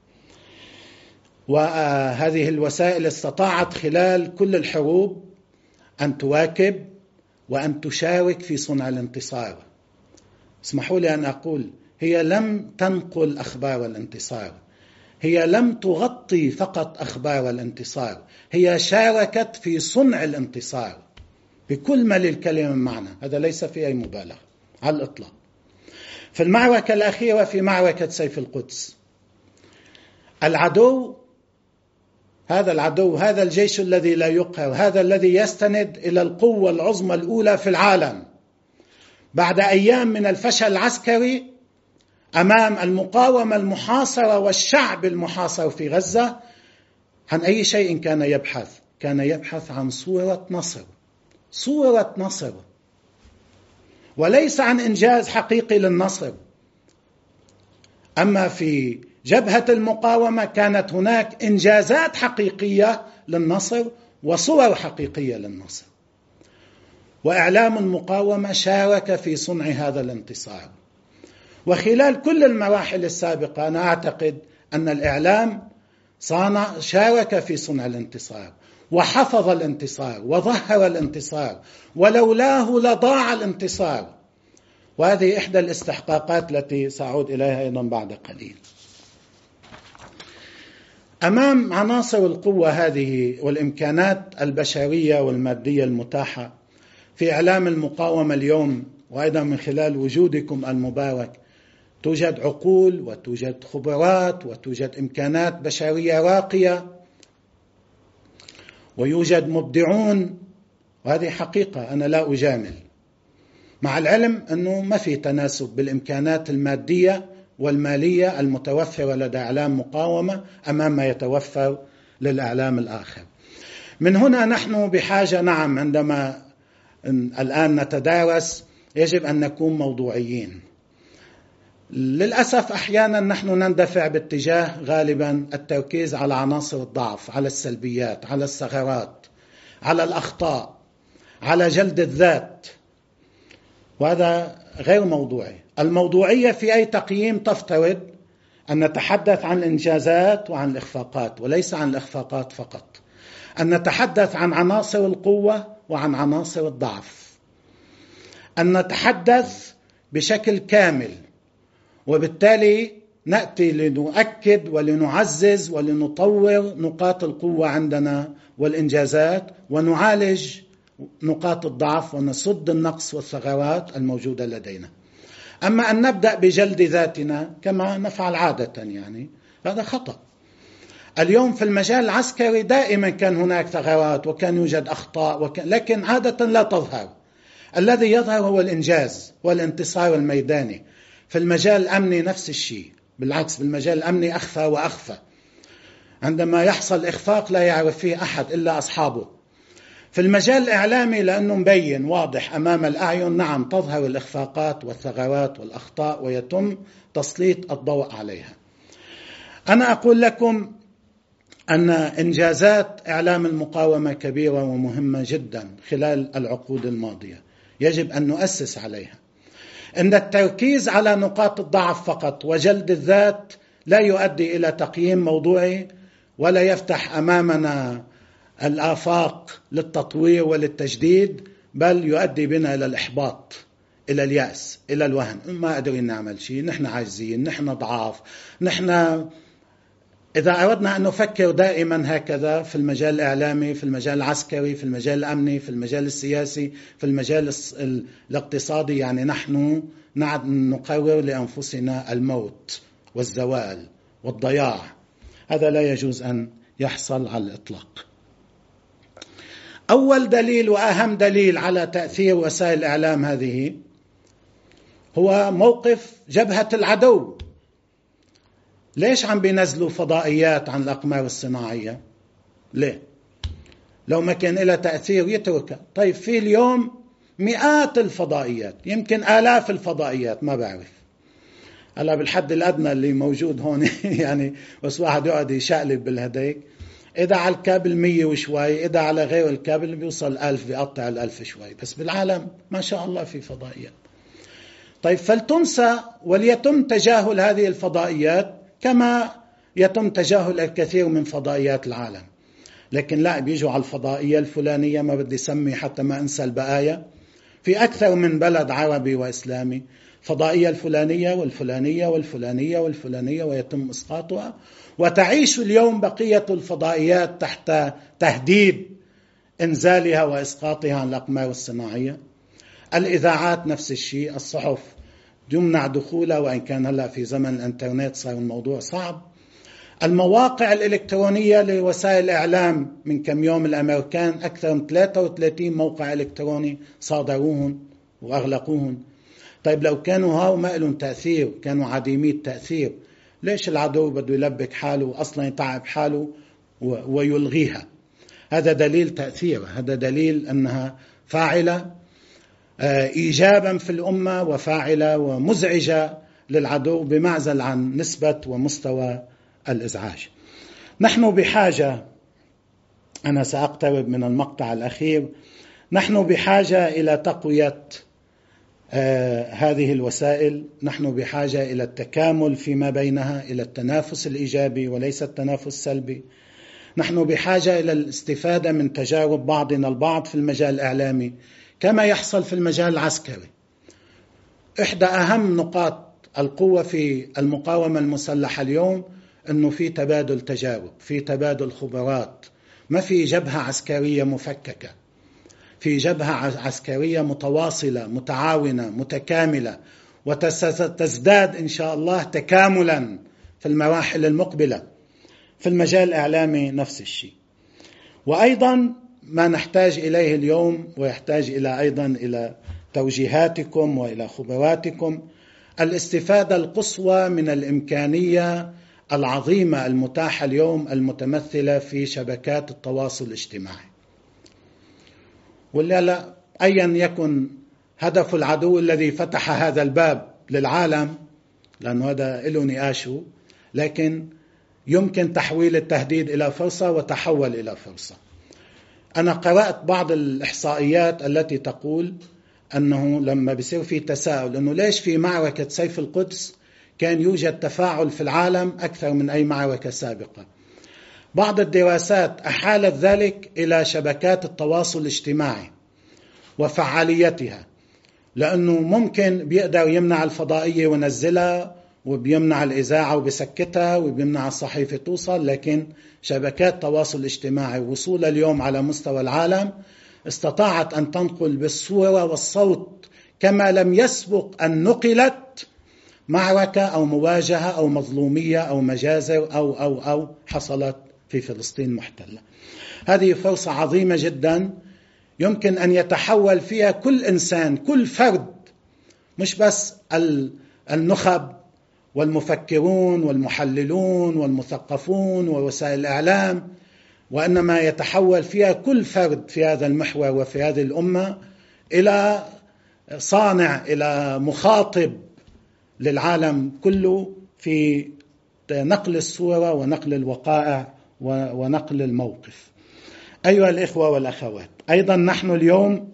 وهذه الوسائل استطاعت خلال كل الحروب أن تواكب وأن تشارك في صنع الانتصار. اسمحوا لي أن أقول، هي لم تنقل أخبار الانتصار، هي لم تغطي فقط أخبار الانتصار، هي شاركت في صنع الانتصار بكل ما للكلمة معنى. هذا ليس في أي مبالغة على الإطلاق. في المعركة الأخيرة، في معركة سيف القدس، العدو، هذا العدو، هذا الجيش الذي لا يقهر، هذا الذي يستند إلى القوة العظمى الأولى في العالم، بعد أيام من الفشل العسكري أمام المقاومة المحاصرة والشعب المحاصر في غزة، عن أي شيء كان يبحث؟ كان يبحث عن صورة نصر، صورة نصر، وليس عن إنجاز حقيقي للنصر. أما في جبهة المقاومة كانت هناك إنجازات حقيقية للنصر وصور حقيقية للنصر، وإعلام المقاومة شارك في صنع هذا الانتصار. وخلال كل المراحل السابقة أنا أعتقد أن الإعلام صانع شارك في صنع الانتصار وحفظ الانتصار وظهر الانتصار، ولولاه لضاع الانتصار. وهذه إحدى الاستحقاقات التي سأعود إليها أيضا بعد قليل. أمام عناصر القوة هذه والإمكانات البشرية والمادية المتاحة في إعلام المقاومة اليوم، وأيضا من خلال وجودكم المبارك، توجد عقول وتوجد خبرات وتوجد إمكانات بشرية راقية ويوجد مبدعون، وهذه حقيقة أنا لا أجامل، مع العلم أنه ما في تناسب بالإمكانات المادية والمالية المتوفرة لدى إعلام مقاومة أمام ما يتوفر للإعلام الآخر. من هنا نحن بحاجة، نعم، عندما الآن نتدارس يجب أن نكون موضوعيين. للأسف أحيانا نحن نندفع باتجاه غالبا التركيز على عناصر الضعف، على السلبيات، على الثغرات، على الأخطاء، على جلد الذات، وهذا غير موضوعي. الموضوعية في أي تقييم تفترض أن نتحدث عن الإنجازات وعن الإخفاقات، وليس عن الإخفاقات فقط، أن نتحدث عن عناصر القوة وعن عناصر الضعف، أن نتحدث بشكل كامل، وبالتالي نأتي لنؤكد ولنعزز ولنطور نقاط القوة عندنا والإنجازات، ونعالج نقاط الضعف ونسد النقص والثغرات الموجودة لدينا. أما أن نبدأ بجلد ذاتنا كما نفعل عادة، يعني هذا خطأ. اليوم في المجال العسكري دائما كان هناك ثغرات وكان يوجد أخطاء، وكان لكن عادة لا تظهر. الذي يظهر هو الإنجاز والانتصار الميداني. في المجال الأمني نفس الشيء، بالعكس بالمجال الأمني أخفى وأخفى. عندما يحصل إخفاق لا يعرف فيه أحد إلا أصحابه. في المجال الإعلامي لأنه مبين واضح أمام الأعين، نعم تظهر الإخفاقات والثغرات والأخطاء ويتم تسليط الضوء عليها. أنا أقول لكم أن إنجازات إعلام المقاومة كبيرة ومهمة جدا خلال العقود الماضية، يجب أن نؤسس عليها. إن التركيز على نقاط الضعف فقط وجلد الذات لا يؤدي إلى تقييم موضوعي، ولا يفتح أمامنا الآفاق للتطوير وللتجديد، بل يؤدي بنا إلى الإحباط، إلى اليأس، إلى الوهن. ما قادرين نعمل شيء، نحن عاجزين، نحن ضعاف، نحن. إذا أردنا أن نفكر دائما هكذا في المجال الإعلامي، في المجال العسكري، في المجال الأمني، في المجال السياسي، في المجال الاقتصادي، يعني نحن نقرر لأنفسنا الموت والزوال والضياع. هذا لا يجوز أن يحصل على الإطلاق. أول دليل وأهم دليل على تأثير وسائل الإعلام هذه هو موقف جبهة العدو. ليش عم بينزلوا فضائيات عن الأقمار الصناعية؟ ليه؟ لو ما كان لها تأثير يتركها. طيب في اليوم مئات الفضائيات، يمكن آلاف الفضائيات، ما بعرف هلا بالحد الأدنى اللي موجود هون يعني، بس واحد يقعد يشقلب بالهديك. إذا على الكابل مية وشوي، إذا على غير الكابل بيوصل ألف، بيقطع الألف شوي، بس بالعالم ما شاء الله في فضائيات. طيب فلتنسى وليتم تجاهل هذه الفضائيات كما يتم تجاهل الكثير من فضائيات العالم. لكن لا، بيجوا على الفضائية الفلانية، ما بدي سمي حتى ما أنسى البقايا، في أكثر من بلد عربي وإسلامي فضائية الفلانية والفلانية والفلانية والفلانية، ويتم إسقاطها. وتعيش اليوم بقية الفضائيات تحت تهديد إنزالها وإسقاطها عن الأقمار الصناعية. الإذاعات نفس الشيء، الصحف يمنع دخولها، وإن كان هلأ في زمن الإنترنت صار الموضوع صعب. المواقع الإلكترونية لوسائل الإعلام، من كم يوم الأمريكان أكثر من ثلاثة وثلاثين موقع إلكتروني صادروهن وأغلقوهن. طيب لو كانوا هاو ما لهم تأثير، كانوا عديمي التأثير، ليش العدو بده يلبك حاله أصلا يتعب حاله ويلغيها. هذا دليل تأثيرها، هذا دليل أنها فاعلة إيجابا في الأمة وفاعلة ومزعجة للعدو بمعزل عن نسبة ومستوى الإزعاج. نحن بحاجة، أنا سأقترب من المقطع الأخير، نحن بحاجة إلى تقوية آه هذه الوسائل، نحن بحاجة إلى التكامل فيما بينها، إلى التنافس الإيجابي وليس التنافس السلبي. نحن بحاجة إلى الاستفادة من تجارب بعضنا البعض في المجال الإعلامي كما يحصل في المجال العسكري. إحدى أهم نقاط القوة في المقاومة المسلحة اليوم أنه في تبادل تجارب، في تبادل خبرات، ما في جبهة عسكرية مفككة، في جبهة عسكرية متواصلة متعاونة متكاملة، وتزداد إن شاء الله تكاملا في المراحل المقبلة. في المجال الإعلامي نفس الشيء. وأيضا ما نحتاج إليه اليوم، ويحتاج إلى أيضا إلى توجيهاتكم وإلى خبراتكم، الاستفادة القصوى من الإمكانية العظيمة المتاحة اليوم المتمثلة في شبكات التواصل الاجتماعي. ولا لا أيا يكن هدف العدو الذي فتح هذا الباب للعالم، لأنه هذا له نقاشه، لكن يمكن تحويل التهديد إلى فرصة وتحول إلى فرصة. أنا قرأت بعض الإحصائيات التي تقول أنه لما بيصير في تساؤل أنه ليش في معركة سيف القدس كان يوجد تفاعل في العالم أكثر من أي معركة سابقة، بعض الدراسات أحالت ذلك إلى شبكات التواصل الاجتماعي وفعاليتها، لأنه ممكن بيقدر يمنع الفضائية ونزلها، وبيمنع الإذاعة وبسكتها، وبيمنع الصحيفة توصل، لكن شبكات التواصل الاجتماعي وصول اليوم على مستوى العالم استطاعت أن تنقل بالصورة والصوت كما لم يسبق أن نقلت معركة أو مواجهة أو مظلومية أو مجازر أو أو أو حصلت في فلسطين محتلة. هذه فرصة عظيمة جدا يمكن أن يتحول فيها كل إنسان، كل فرد، مش بس النخب والمفكرون والمحللون والمثقفون ووسائل الإعلام، وإنما يتحول فيها كل فرد في هذا المحور وفي هذه الأمة إلى صانع، إلى مخاطب للعالم كله في نقل الصورة ونقل الوقائع ونقل الموقف. أيها الإخوة والأخوات، أيضا نحن اليوم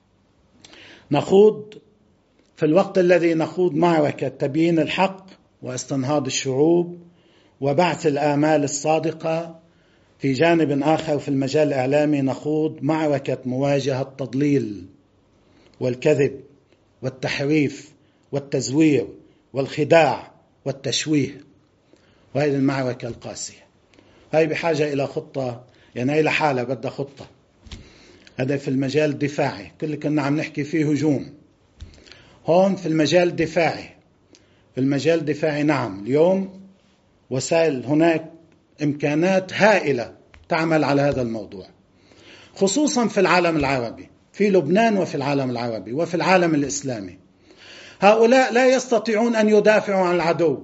نخوض في الوقت الذي نخوض معركة تبيين الحق واستنهاض الشعوب وبعث الآمال الصادقة، في جانب آخر في المجال الإعلامي نخوض معركة مواجهة التضليل والكذب والتحريف والتزوير والخداع والتشويه، وهذه المعركة القاسية. هاي بحاجة إلى خطة، يعني هي لحالة بدها خطة. هذا في المجال الدفاعي، كل كنا عم نحكي فيه هجوم، هون في المجال الدفاعي. في المجال الدفاعي نعم اليوم وسائل، هناك إمكانات هائلة تعمل على هذا الموضوع، خصوصا في العالم العربي، في لبنان وفي العالم العربي وفي العالم الإسلامي. هؤلاء لا يستطيعون أن يدافعوا عن العدو،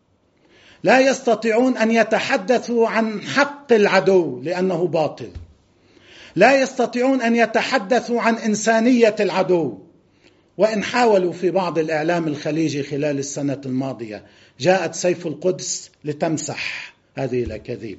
لا يستطيعون أن يتحدثوا عن حق العدو لأنه باطل، لا يستطيعون أن يتحدثوا عن إنسانية العدو، وإن حاولوا في بعض الإعلام الخليجي خلال السنة الماضية. جاءت سيف القدس لتمسح هذه الأكاذيب.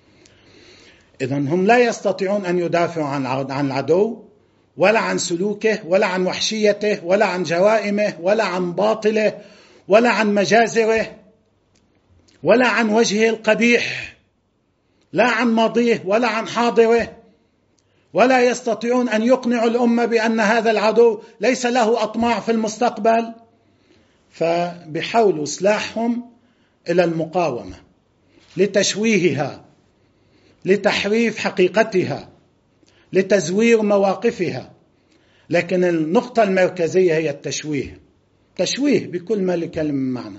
إذن هم لا يستطيعون أن يدافعوا عن العدو ولا عن سلوكه ولا عن وحشيته ولا عن جرائمه ولا عن باطله ولا عن مجازره ولا عن وجهه القبيح، لا عن ماضيه ولا عن حاضره، ولا يستطيعون أن يقنعوا الأمة بأن هذا العدو ليس له أطماع في المستقبل. فبيحاولوا سلاحهم إلى المقاومة، لتشويهها، لتحريف حقيقتها، لتزوير مواقفها. لكن النقطة المركزية هي التشويه، تشويه بكل ما لكلمة معنى.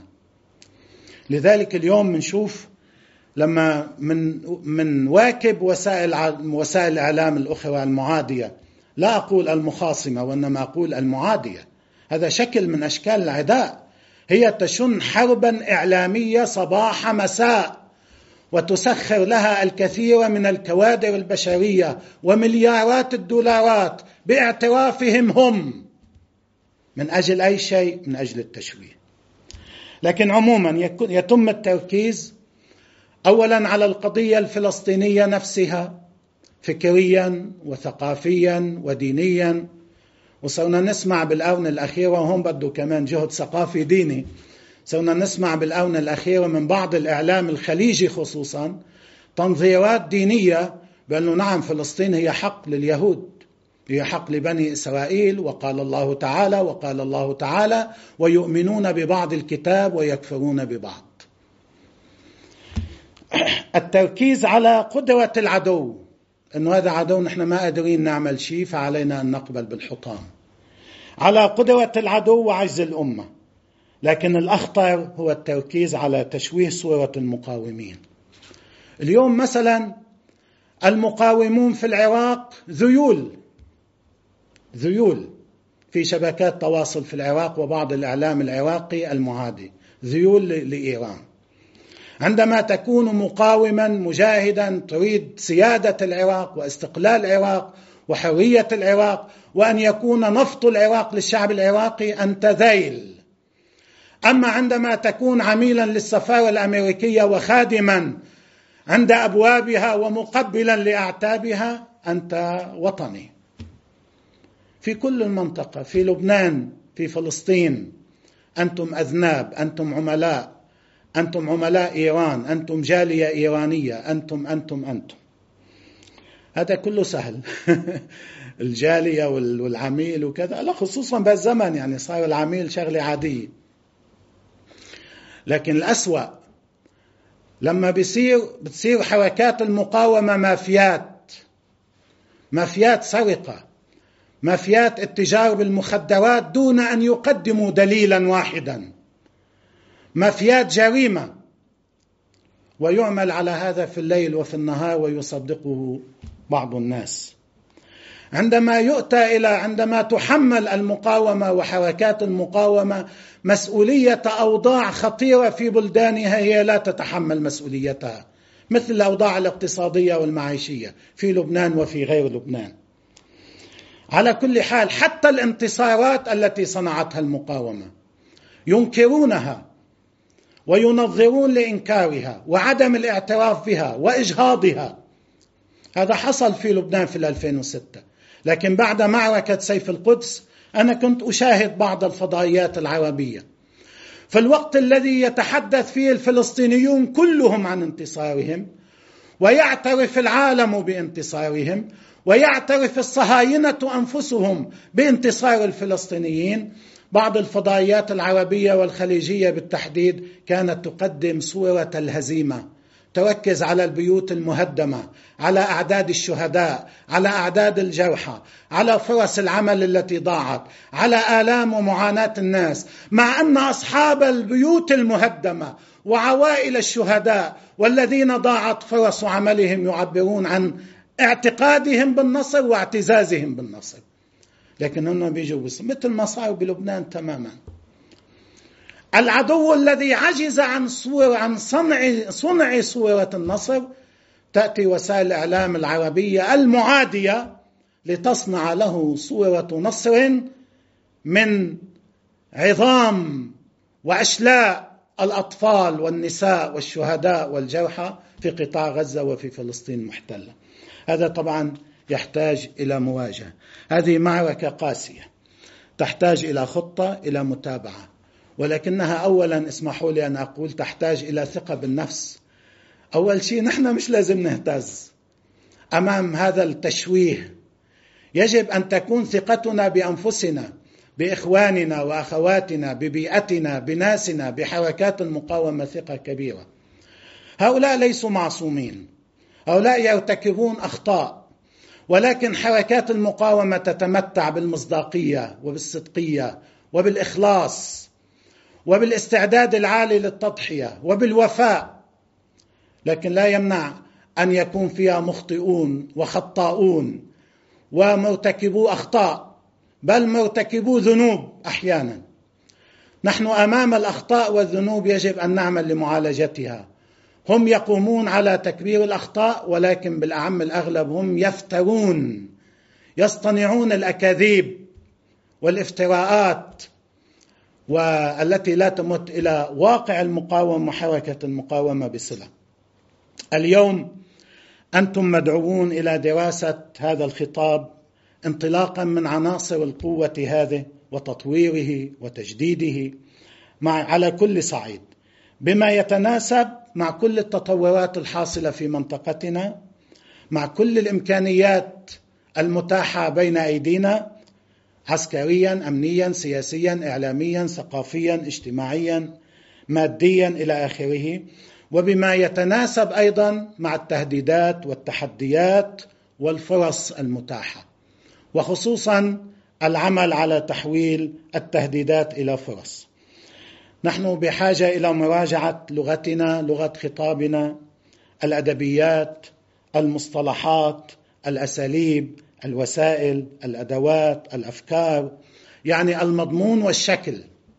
لذلك اليوم منشوف لما من من واكب وسائل وسائل الإعلام الأخرى المعادية، لا أقول المخاصمة وإنما أقول المعادية، هذا شكل من أشكال العداء. هي تشن حربا إعلامية صباح مساء، وتسخر لها الكثير من الكوادر البشرية ومليارات الدولارات باعترافهم هم، من أجل أي شيء؟ من أجل التشويه. لكن عموما يتم التركيز أولا على القضية الفلسطينية نفسها فكريا وثقافيا ودينيا، وصرنا نسمع بالآونة الأخيرة، وهم بده كمان جهد ثقافي ديني، صرنا نسمع بالآونة الأخيرة من بعض الإعلام الخليجي خصوصا تنظيرات دينية بأنه نعم فلسطين هي حق لليهود، هي حق لبني إسرائيل، وقال الله تعالى وقال الله تعالى، ويؤمنون ببعض الكتاب ويكفرون ببعض. التركيز على قدرة العدو، أنه هذا عدو نحن ما قادرين نعمل شيء فعلينا أن نقبل بالحطام، على قدرة العدو وعجز الأمة. لكن الأخطر هو التركيز على تشويه صورة المقاومين. اليوم مثلا المقاومون في العراق ذيول ذيول في شبكات تواصل في العراق وبعض الإعلام العراقي المعادي، ذيول لإيران. عندما تكون مقاوما مجاهدا تريد سيادة العراق واستقلال العراق وحرية العراق وأن يكون نفط العراق للشعب العراقي، أنت ذيل. أما عندما تكون عميلا للسفارة الأمريكية وخادما عند أبوابها ومقبلا لأعتابها، أنت وطني. في كل المنطقة، في لبنان، في فلسطين، أنتم أذناب، أنتم عملاء، أنتم عملاء إيران، أنتم جالية إيرانية، أنتم أنتم أنتم هذا كله سهل. الجالية والعميل وكذا، لا خصوصا بالزمن يعني صار العميل شغلة عادية. لكن الأسوأ لما بيصير بتصير حركات المقاومة مافيات، مافيات سرقة، مافيات التجار بالمخدرات دون أن يقدموا دليلا واحدا، مافيات جريمة، ويعمل على هذا في الليل وفي النهار ويصدقه بعض الناس. عندما يؤتى إلى عندما تحمل المقاومة وحركات المقاومة مسؤولية أوضاع خطيرة في بلدانها، هي لا تتحمل مسؤوليتها، مثل الأوضاع الاقتصادية والمعيشية في لبنان وفي غير لبنان. على كل حال، حتى الانتصارات التي صنعتها المقاومة ينكرونها وينظرون لإنكارها وعدم الاعتراف بها وإجهاضها. هذا حصل في لبنان في ألفين وستة. لكن بعد معركة سيف القدس أنا كنت أشاهد بعض الفضائيات العربية، في الوقت الذي يتحدث فيه الفلسطينيون كلهم عن انتصارهم ويعترف العالم بانتصارهم ويعترف الصهاينة أنفسهم بانتصار الفلسطينيين، بعض الفضائيات العربية والخليجية بالتحديد كانت تقدم صورة الهزيمة، تركز على البيوت المهدمة، على أعداد الشهداء، على أعداد الجرحى، على فرص العمل التي ضاعت، على آلام ومعاناة الناس، مع أن أصحاب البيوت المهدمة وعوائل الشهداء والذين ضاعت فرص عملهم يعبرون عن اعتقادهم بالنصر واعتزازهم بالنصر. لكن هم بيجوا مثل ما صار بلبنان تماما. العدو الذي عجز عن صور عن صنع صنع صورة النصر، تأتي وسائل الإعلام العربية المعادية لتصنع له صورة نصر من عظام وأشلاء الأطفال والنساء والشهداء والجرحى في قطاع غزة وفي فلسطين المحتلة. هذا طبعا يحتاج إلى مواجهة. هذه معركة قاسية تحتاج إلى خطة، إلى متابعة، ولكنها أولا اسمحوا لي أن أقول تحتاج إلى ثقة بالنفس. أول شيء نحن مش لازم نهتز أمام هذا التشويه، يجب أن تكون ثقتنا بأنفسنا، بإخواننا وأخواتنا، ببيئتنا، بناسنا، بحركات المقاومة ثقة كبيرة. هؤلاء ليسوا معصومين، هؤلاء يرتكبون أخطاء، ولكن حركات المقاومة تتمتع بالمصداقية وبالصدقية وبالإخلاص وبالاستعداد العالي للتضحية وبالوفاء. لكن لا يمنع أن يكون فيها مخطئون وخطاؤون ومرتكبو أخطاء، بل مرتكبو ذنوب أحيانا. نحن أمام الأخطاء والذنوب يجب أن نعمل لمعالجتها هم يقومون على تكبير الأخطاء، ولكن بالأعم الأغلب هم يفترون، يصطنعون الأكاذيب والافتراءات والتي لا تمت إلى واقع المقاومة وحركة المقاومة بصلة. اليوم أنتم مدعوون إلى دراسة هذا الخطاب انطلاقا من عناصر القوة هذه وتطويره وتجديده مع على كل صعيد، بما يتناسب مع كل التطورات الحاصلة في منطقتنا، مع كل الإمكانيات المتاحة بين أيدينا، عسكريا، أمنيا، سياسيا، إعلاميا، ثقافيا، اجتماعيا، ماديا إلى آخره، وبما يتناسب أيضا مع التهديدات والتحديات والفرص المتاحة، وخصوصا العمل على تحويل التهديدات إلى فرص. نحن بحاجة إلى مراجعة لغتنا، لغة خطابنا، الأدبيات، المصطلحات، الأساليب، الوسائل، الأدوات، الأفكار، يعني المضمون والشكل،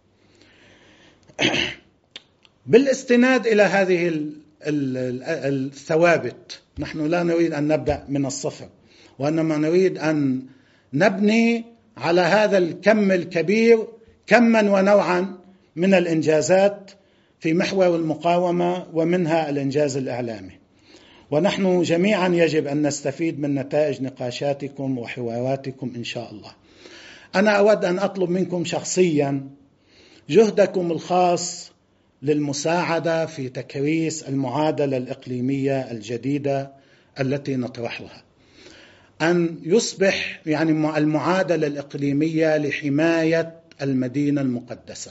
بالاستناد إلى هذه الثوابت. نحن لا نريد أن نبدأ من الصفر، وإنما نريد أن نبني على هذا الكم الكبير كما ونوعا من الإنجازات في محور المقاومة، ومنها الإنجاز الإعلامي. ونحن جميعا يجب أن نستفيد من نتائج نقاشاتكم وحواراتكم إن شاء الله. أنا أود أن أطلب منكم شخصيا جهدكم الخاص للمساعدة في تكريس المعادلة الإقليمية الجديدة التي نطرحها، أن يصبح يعني المعادلة الإقليمية لحماية المدينة المقدسة.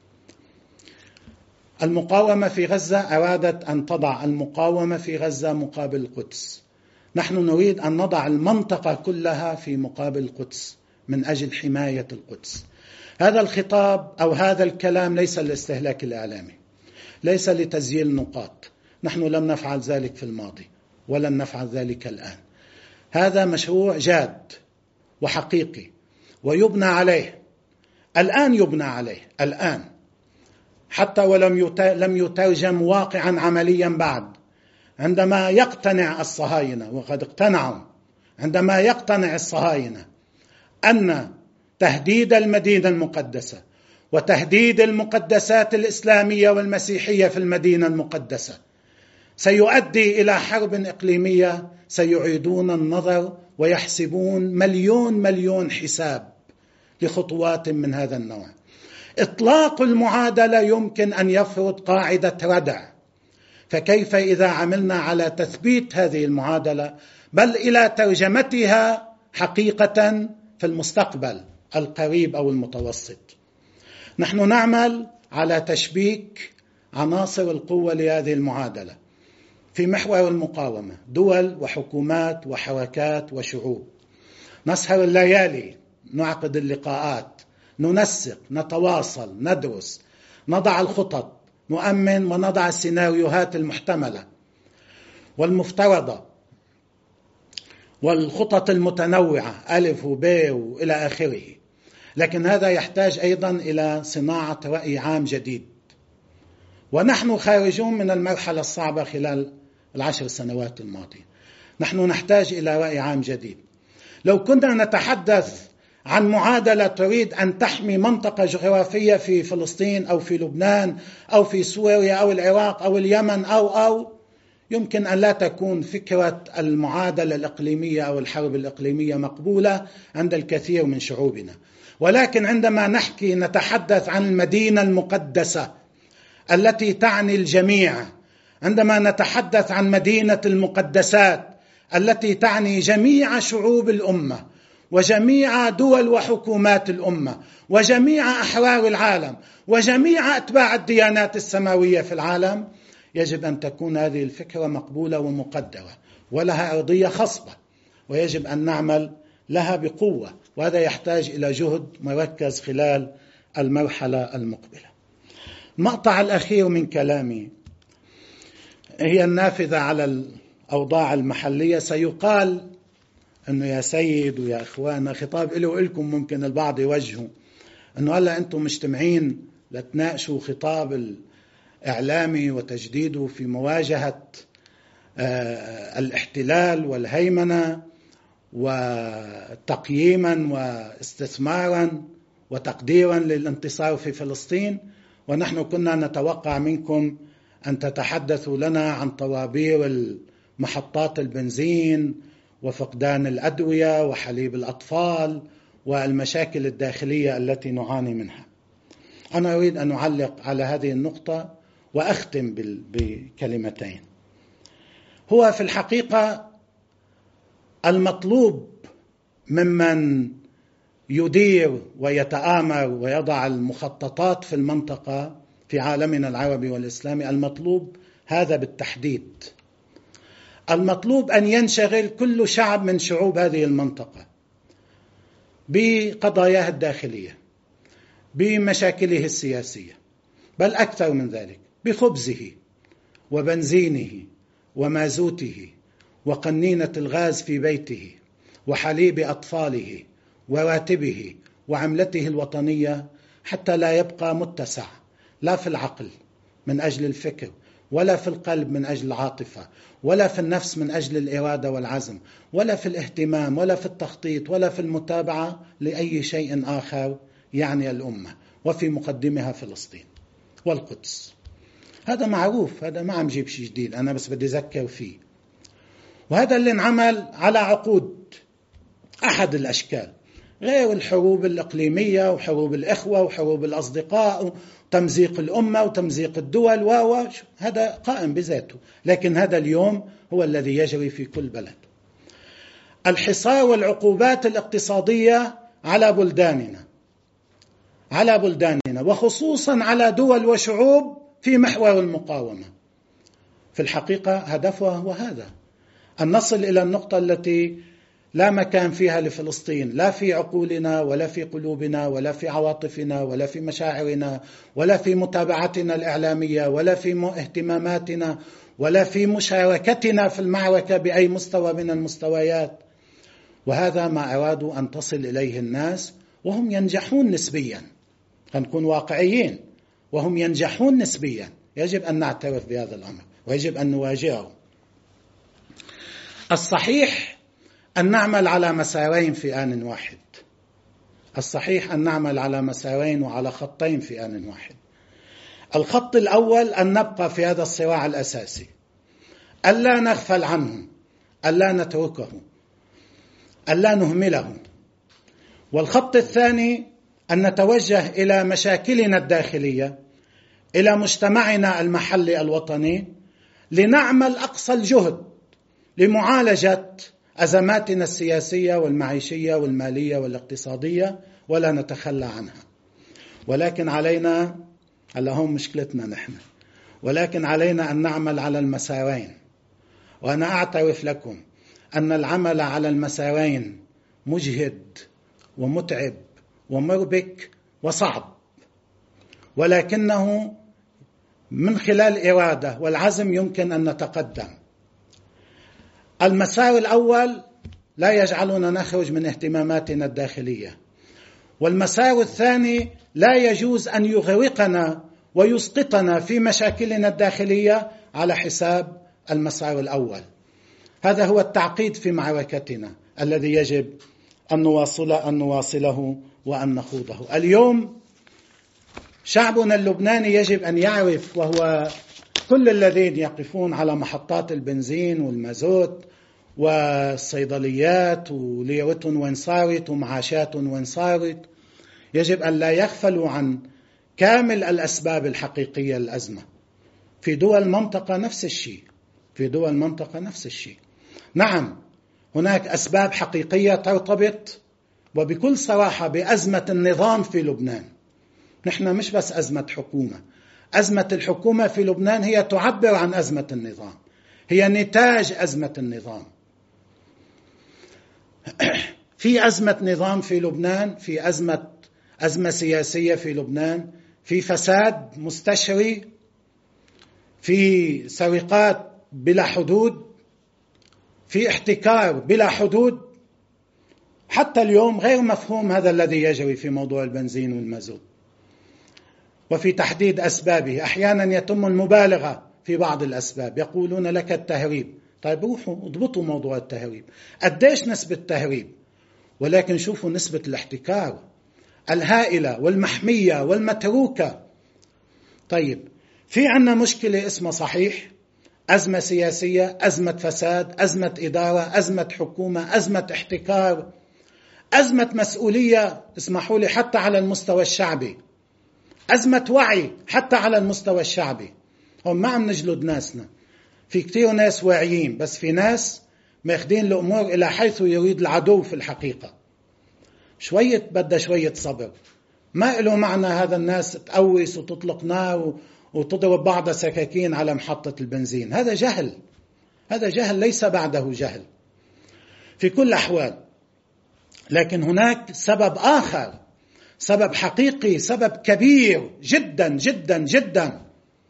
المقاومة في غزة أرادت أن تضع المقاومة في غزة مقابل القدس، نحن نريد أن نضع المنطقة كلها في مقابل القدس من أجل حماية القدس. هذا الخطاب أو هذا الكلام ليس للاستهلاك الإعلامي، ليس لتزيين نقاط، نحن لم نفعل ذلك في الماضي ولن نفعل ذلك الآن. هذا مشروع جاد وحقيقي ويبنى عليه الآن، يبنى عليه الآن، حتى ولم لم يترجم واقعا عمليا بعد. عندما يقتنع الصهاينة، وقد اقتنعوا، عندما يقتنع الصهاينة أن تهديد المدينة المقدسة وتهديد المقدسات الإسلامية والمسيحية في المدينة المقدسة سيؤدي إلى حرب إقليمية، سيعيدون النظر ويحسبون مليون مليون حساب لخطوات من هذا النوع. إطلاق المعادلة يمكن أن يفرض قاعدة ردع، فكيف إذا عملنا على تثبيت هذه المعادلة بل إلى ترجمتها حقيقة في المستقبل القريب أو المتوسط؟ نحن نعمل على تشبيك عناصر القوة لهذه المعادلة في محور المقاومة، دول وحكومات وحركات وشعوب. نسهر الليالي، نعقد اللقاءات، ننسق، نتواصل، ندرس، نضع الخطط، نؤمن ونضع السيناريوهات المحتملة والمفترضة والخطط المتنوعة ألف وباء وإلى آخره. لكن هذا يحتاج أيضا إلى صناعة رأي عام جديد، ونحن خارجون من المرحلة الصعبة خلال العشر سنوات الماضية. نحن نحتاج إلى رأي عام جديد. لو كنا نتحدث عن معادلة تريد أن تحمي منطقة جغرافية في فلسطين أو في لبنان أو في سوريا أو العراق أو اليمن أو أو يمكن أن لا تكون فكرة المعادلة الإقليمية أو الحرب الإقليمية مقبولة عند الكثير من شعوبنا. ولكن عندما نحكي نتحدث عن المدينة المقدسة التي تعني الجميع، عندما نتحدث عن مدينة المقدسات التي تعني جميع شعوب الأمة وجميع دول وحكومات الأمة وجميع أحرار العالم وجميع أتباع الديانات السماوية في العالم، يجب أن تكون هذه الفكرة مقبولة ومقدرة ولها أرضية خصبة، ويجب أن نعمل لها بقوة، وهذا يحتاج إلى جهد مركز خلال المرحلة المقبلة. المقطع الأخير من كلامي هي النافذة على الأوضاع المحلية. سيقال أنه يا سيد ويا إخوانا خطاب إلي وإلكم، ممكن البعض يوجهوا أنه هلأ أنتم مجتمعين لتناقشوا خطاب إعلامي وتجديده في مواجهة الاحتلال والهيمنة، وتقييما واستثمارا وتقديرا للانتصار في فلسطين. ونحن كنا نتوقع منكم أن تتحدثوا لنا عن طوابير محطات البنزين وفقدان الأدوية وحليب الأطفال والمشاكل الداخلية التي نعاني منها. أنا أريد أن أعلق على هذه النقطة وأختم بكلمتين. هو في الحقيقة المطلوب ممن يدير ويتآمر ويضع المخططات في المنطقة في عالمنا العربي والإسلامي، المطلوب هذا بالتحديد. المطلوب أن ينشغل كل شعب من شعوب هذه المنطقة بقضاياه الداخلية، بمشاكله السياسية، بل أكثر من ذلك بخبزه وبنزينه ومازوته وقنينة الغاز في بيته وحليب أطفاله وراتبه وعملته الوطنية، حتى لا يبقى متسع لا في العقل من أجل الفكر، ولا في القلب من أجل العاطفة، ولا في النفس من أجل الإرادة والعزم، ولا في الاهتمام، ولا في التخطيط، ولا في المتابعة لأي شيء آخر يعني الأمة، وفي مقدمها فلسطين والقدس. هذا معروف، هذا ما عم جيب شيء جديد، أنا بس بدي أذكر فيه. وهذا اللي انعمل على عقود أحد الأشكال، غير الحروب الإقليمية وحروب الإخوة وحروب الأصدقاء وتمزيق الأمة وتمزيق الدول، وهذا قائم بذاته. لكن هذا اليوم هو الذي يجري في كل بلد. الحصار والعقوبات الاقتصادية على بلداننا على بلداننا وخصوصا على دول وشعوب في محور المقاومة، في الحقيقة هدفها هو هذا: أن نصل إلى النقطة التي لا مكان فيها لفلسطين، لا في عقولنا ولا في قلوبنا ولا في عواطفنا ولا في مشاعرنا ولا في متابعتنا الإعلامية ولا في اهتماماتنا ولا في مشاركتنا في المعركة بأي مستوى من المستويات. وهذا ما أرادوا أن تصل إليه الناس، وهم ينجحون نسبيا. هنكون واقعيين، وهم ينجحون نسبيا. يجب أن نعترف بهذا الأمر ويجب أن نواجهه. الصحيح أن نعمل على مسارين في آن واحد. الصحيح أن نعمل على مسارين وعلى خطين في آن واحد. الخط الأول أن نبقى في هذا الصراع الأساسي، ألا نغفل عنه، ألا نتركه، ألا نهمله. والخط الثاني أن نتوجه إلى مشاكلنا الداخلية، إلى مجتمعنا المحلي الوطني، لنعمل أقصى الجهد لمعالجة أزماتنا السياسية والمعيشية والمالية والاقتصادية، ولا نتخلى عنها. ولكن علينا، هلا هم مشكلتنا نحن، ولكن علينا أن نعمل على المسارين. وأنا أعترف لكم أن العمل على المسارين مجهد ومتعب ومربك وصعب، ولكنه من خلال إرادة والعزم يمكن أن نتقدم. المسار الأول لا يجعلنا نخرج من اهتماماتنا الداخلية، والمسار الثاني لا يجوز أن يغرقنا ويسقطنا في مشاكلنا الداخلية على حساب المسار الأول. هذا هو التعقيد في معركتنا الذي يجب أن نواصل أن نواصله وأن نخوضه. اليوم شعبنا اللبناني يجب أن يعرف، وهو كل الذين يقفون على محطات البنزين والمازوت والصيدليات وليرتهم وين صارت ومعاشاتهم وين صارت، يجب أن لا يغفلوا عن كامل الأسباب الحقيقية للأزمة. في دول المنطقة نفس الشيء، في دول المنطقة نفس الشيء. نعم، هناك أسباب حقيقية ترتبط وبكل صراحة بأزمة النظام في لبنان. نحن مش بس أزمة حكومة، أزمة الحكومة في لبنان هي تعبر عن أزمة النظام، هي نتاج أزمة النظام. في أزمة نظام في لبنان، في أزمة أزمة سياسية في لبنان، في فساد مستشري، في سرقات بلا حدود، في احتكار بلا حدود. حتى اليوم غير مفهوم هذا الذي يجري في موضوع البنزين والمازوت. وفي تحديد أسبابه. أحيانا يتم المبالغة في بعض الأسباب، يقولون لك التهريب. طيب روحوا اضبطوا موضوع التهريب، قديش نسبة التهريب، ولكن شوفوا نسبة الاحتكار الهائلة والمحمية والمتروكة. طيب في عنا مشكلة اسمها صحيح أزمة سياسية، أزمة فساد، أزمة إدارة، أزمة حكومة، أزمة احتكار، أزمة مسؤولية، اسمحوا لي حتى على المستوى الشعبي، أزمة وعي حتى على المستوى الشعبي. هم ما عم نجلد ناسنا، في كتير ناس واعيين، بس في ناس ماخدين الأمور إلى حيث يريد العدو في الحقيقة. شوية بدأ شوية صبر، ما له معنى هذا الناس تقوس وتطلق نار وتضرب بعض سكاكين على محطة البنزين. هذا جهل، هذا جهل ليس بعده جهل في كل الأحوال. لكن هناك سبب آخر، سبب حقيقي، سبب كبير جدا جدا جدا،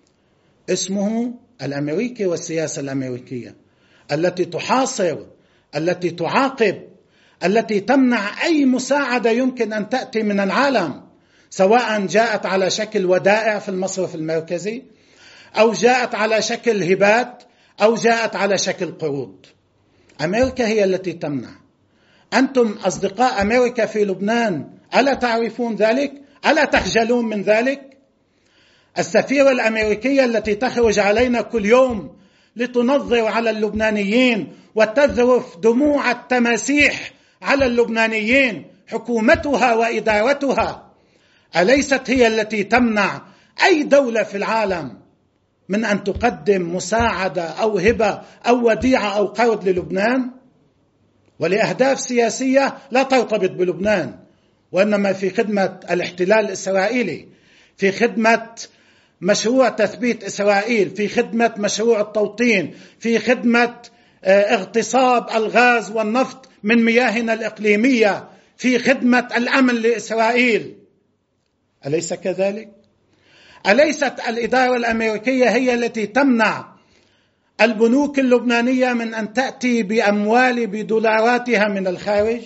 اسمه الأمريكي والسياسة الأمريكية التي تحاصر، التي تعاقب، التي تمنع أي مساعدة يمكن أن تأتي من العالم، سواء جاءت على شكل ودائع في المصرف المركزي، أو جاءت على شكل هبات، أو جاءت على شكل قروض. أمريكا هي التي تمنع. أنتم أصدقاء أمريكا في لبنان ألا تعرفون ذلك؟ ألا تخجلون من ذلك؟ السفيرة الأمريكية التي تخرج علينا كل يوم لتنظر على اللبنانيين وتذرف دموع التماسيح على اللبنانيين، حكومتها وإدارتها، أليست هي التي تمنع أي دولة في العالم من أن تقدم مساعدة أو هبة أو وديعة أو قرض للبنان ولأهداف سياسية لا ترتبط بلبنان، وإنما في خدمة الاحتلال الإسرائيلي، في خدمة مشروع تثبيت إسرائيل، في خدمة مشروع التوطين، في خدمة اغتصاب الغاز والنفط من مياهنا الإقليمية، في خدمة الأمن لإسرائيل. أليس كذلك؟ أليست الإدارة الأمريكية هي التي تمنع البنوك اللبنانية من أن تأتي بأموال بدولاراتها من الخارج؟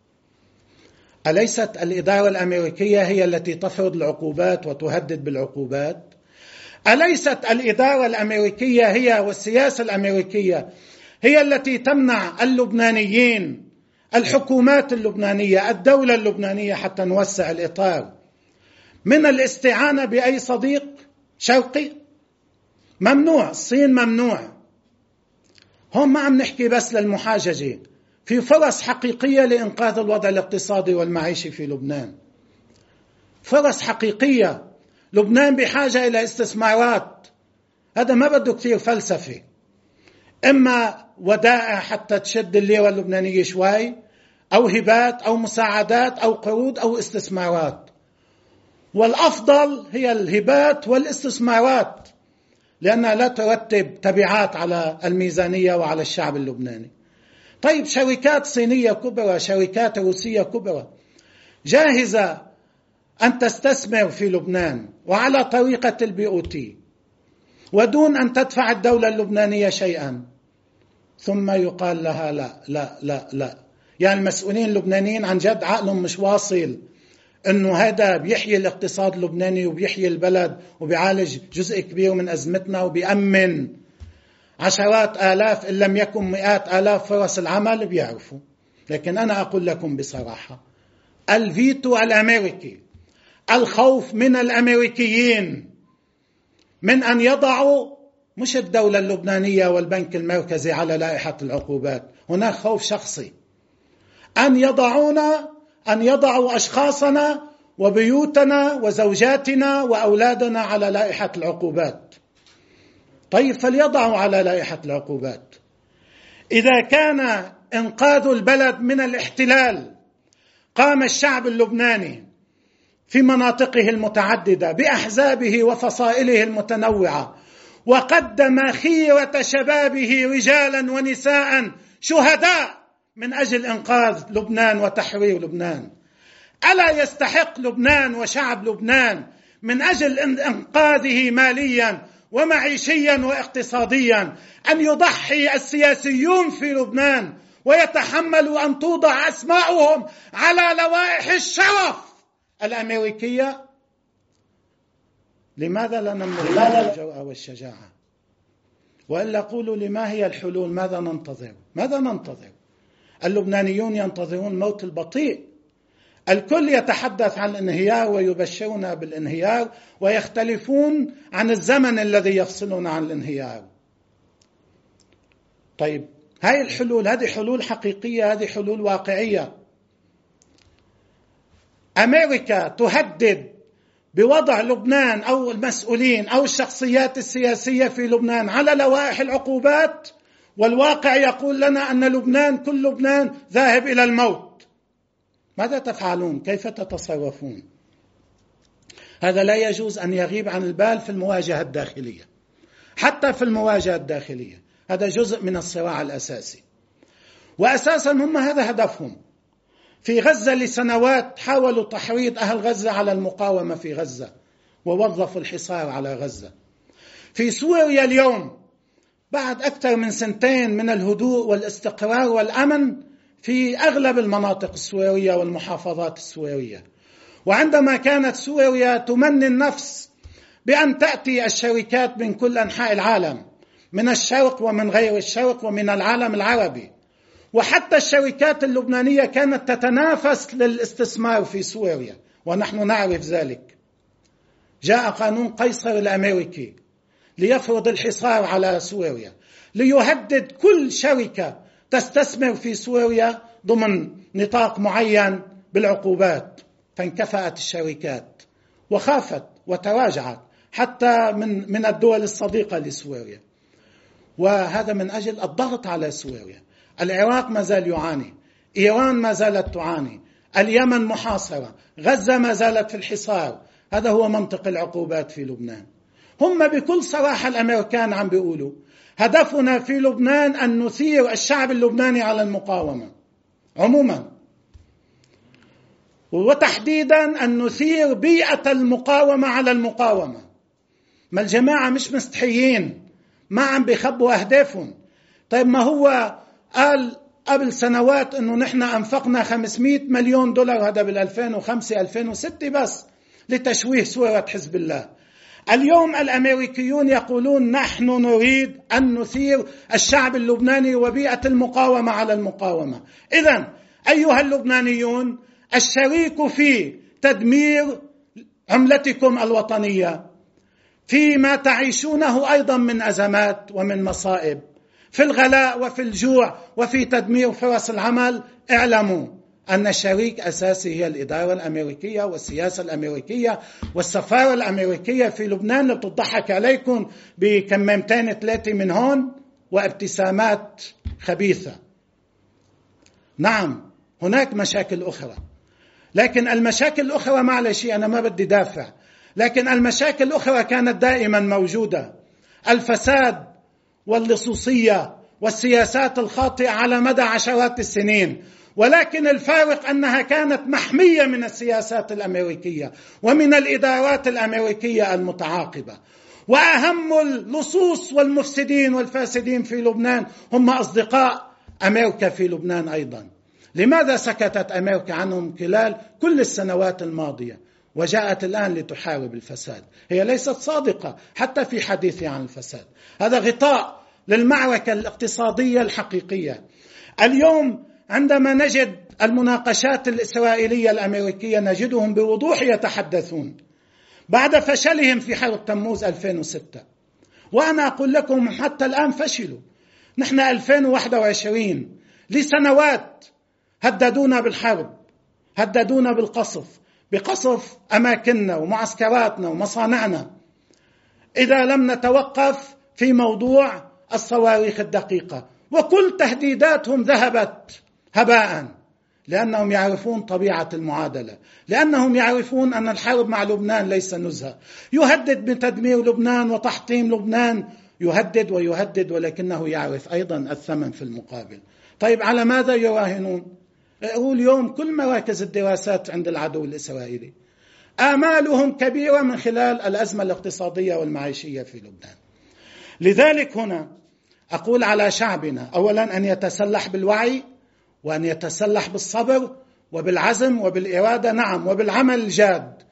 أليست الإدارة الأمريكية هي التي تفرض العقوبات وتهدد بالعقوبات؟ أليست الإدارة الأمريكية هي والسياسة الأمريكية هي التي تمنع اللبنانيين، الحكومات اللبنانية، الدولة اللبنانية، حتى نوسع الإطار، من الاستعانة بأي صديق شرقي؟ ممنوع، الصين ممنوع. هم ما عم نحكي بس للمحاججة، في فرص حقيقية لإنقاذ الوضع الاقتصادي والمعيشي في لبنان، فرص حقيقية. لبنان بحاجة إلى استثمارات، هذا ما بده كثير فلسفة، إما ودائع حتى تشد الليرة اللبنانية شوي، أو هبات أو مساعدات أو قروض أو استثمارات، والأفضل هي الهبات والاستثمارات لأنها لا ترتب تبعات على الميزانية وعلى الشعب اللبناني. طيب شركات صينية كبرى، شركات روسية كبرى جاهزة أن تستثمر في لبنان وعلى طريقة البي أو تي ودون أن تدفع الدولة اللبنانية شيئا، ثم يقال لها لا لا لا لا. يعني المسؤولين اللبنانيين عن جد عقلهم مش واصل أنه هذا بيحيي الاقتصاد اللبناني وبيحيي البلد وبيعالج جزء كبير من أزمتنا وبيأمن عشرات آلاف إن لم يكن مئات آلاف فرص العمل، بيعرفوا. لكن أنا أقول لكم بصراحة، الفيتو الأمريكي، الخوف من الأمريكيين من أن يضعوا مش الدولة اللبنانية والبنك المركزي على لائحة العقوبات، هناك خوف شخصي أن يضعونا، أن يضعوا أشخاصنا وبيوتنا وزوجاتنا وأولادنا على لائحة العقوبات. طيب فليضعوا على لائحة العقوبات. إذا كان إنقاذ البلد من الاحتلال قام الشعب اللبناني في مناطقه المتعددة بأحزابه وفصائله المتنوعة وقدم خيرة شبابه رجالا ونساء شهداء من أجل إنقاذ لبنان وتحرير لبنان، ألا يستحق لبنان وشعب لبنان من أجل إنقاذه ماليا ومعيشيا واقتصاديا أن يضحي السياسيون في لبنان ويتحملوا أن توضع أسماءهم على لوائح الشرف الأمريكية؟ لماذا لا نملك الجرأة والشجاعة؟ وإلا قولوا لي ما هي الحلول؟ ماذا ننتظر؟ ماذا ننتظر؟ اللبنانيون ينتظرون الموت البطيء. الكل يتحدث عن الانهيار ويبشرنا بالانهيار، ويختلفون عن الزمن الذي يفصلنا عن الانهيار. طيب هاي الحلول، هذه حلول حقيقية، هذه حلول واقعية. أمريكا تهدد بوضع لبنان أو المسؤولين أو الشخصيات السياسية في لبنان على لوائح العقوبات، والواقع يقول لنا أن لبنان كل لبنان ذاهب إلى الموت. ماذا تفعلون؟ كيف تتصرفون؟ هذا لا يجوز أن يغيب عن البال في المواجهة الداخلية. حتى في المواجهة الداخلية هذا جزء من الصراع الأساسي، وأساسا هم هذا هدفهم. في غزة لسنوات حاولوا تحريض أهل غزة على المقاومة في غزة، ووظفوا الحصار على غزة. في سوريا اليوم بعد أكثر من سنتين من الهدوء والاستقرار والأمن في أغلب المناطق السورية والمحافظات السورية، وعندما كانت سوريا تمني النفس بأن تأتي الشركات من كل أنحاء العالم، من الشرق ومن غير الشرق ومن العالم العربي، وحتى الشركات اللبنانية كانت تتنافس للاستثمار في سوريا ونحن نعرف ذلك، جاء قانون قيصر الأمريكي ليفرض الحصار على سوريا، ليهدد كل شركة تستثمر في سوريا ضمن نطاق معين بالعقوبات. فانكفأت الشركات وخافت وتراجعت حتى من من الدول الصديقة لسوريا، وهذا من أجل الضغط على سوريا. العراق ما زال يعاني، إيران ما زالت تعاني، اليمن محاصرة، غزة ما زالت في الحصار. هذا هو منطق العقوبات في لبنان. هم بكل صراحة الأمريكان عم بيقولوا هدفنا في لبنان أن نثير الشعب اللبناني على المقاومة عموما، وتحديدا أن نثير بيئة المقاومة على المقاومة. ما الجماعة مش مستحيين، ما عم بيخبوا أهدافهم. طيب ما هو قال قبل سنوات أنه نحن أنفقنا خمسمائة مليون دولار، هذا بالألفين وخمسة ألفين وستة بس، لتشويه صورة حزب الله. اليوم الأمريكيون يقولون نحن نريد أن نثير الشعب اللبناني وبيئة المقاومة على المقاومة. إذن أيها اللبنانيون، الشريك في تدمير عملتكم الوطنية، فيما تعيشونه أيضا من أزمات ومن مصائب، في الغلاء وفي الجوع وفي تدمير فرص العمل، اعلموا أن شريك أساسي هي الإدارة الأمريكية والسياسة الأمريكية والسفارة الأمريكية في لبنان، اللي بتضحك عليكم بكمامتين ثلاثة من هون وابتسامات خبيثة. نعم هناك مشاكل أخرى، لكن المشاكل الأخرى معلش أنا ما بدي دافع، لكن المشاكل الأخرى كانت دائما موجودة. الفساد واللصوصية والسياسات الخاطئة على مدى عشرات السنين، ولكن الفارق أنها كانت محمية من السياسات الأمريكية ومن الإدارات الأمريكية المتعاقبة. وأهم اللصوص والمفسدين والفاسدين في لبنان هم أصدقاء أمريكا في لبنان أيضا. لماذا سكتت أمريكا عنهم خلال كل السنوات الماضية وجاءت الآن لتحارب الفساد؟ هي ليست صادقة حتى في حديثها عن الفساد. هذا غطاء للمعركة الاقتصادية الحقيقية. اليوم عندما نجد المناقشات الإسرائيلية الأمريكية نجدهم بوضوح يتحدثون بعد فشلهم في حرب تموز ألفين وستة، وأنا أقول لكم حتى الآن فشلوا. نحن ألفين وواحد وعشرين لسنوات هددونا بالحرب، هددونا بالقصف، بقصف أماكننا ومعسكراتنا ومصانعنا إذا لم نتوقف في موضوع الصواريخ الدقيقة. وكل تهديداتهم ذهبت هباء، لأنهم يعرفون طبيعة المعادلة، لأنهم يعرفون أن الحرب مع لبنان ليس نزهة. يهدد بتدمير لبنان وتحطيم لبنان، يهدد ويهدد، ولكنه يعرف أيضا الثمن في المقابل. طيب على ماذا يراهنون؟ اقول اليوم كل مراكز الدراسات عند العدو الإسرائيلي آمالهم كبيرة من خلال الأزمة الاقتصادية والمعيشية في لبنان. لذلك هنا أقول على شعبنا أولا أن يتسلح بالوعي، وأن يتسلح بالصبر وبالعزم وبالإرادة، نعم، وبالعمل الجاد.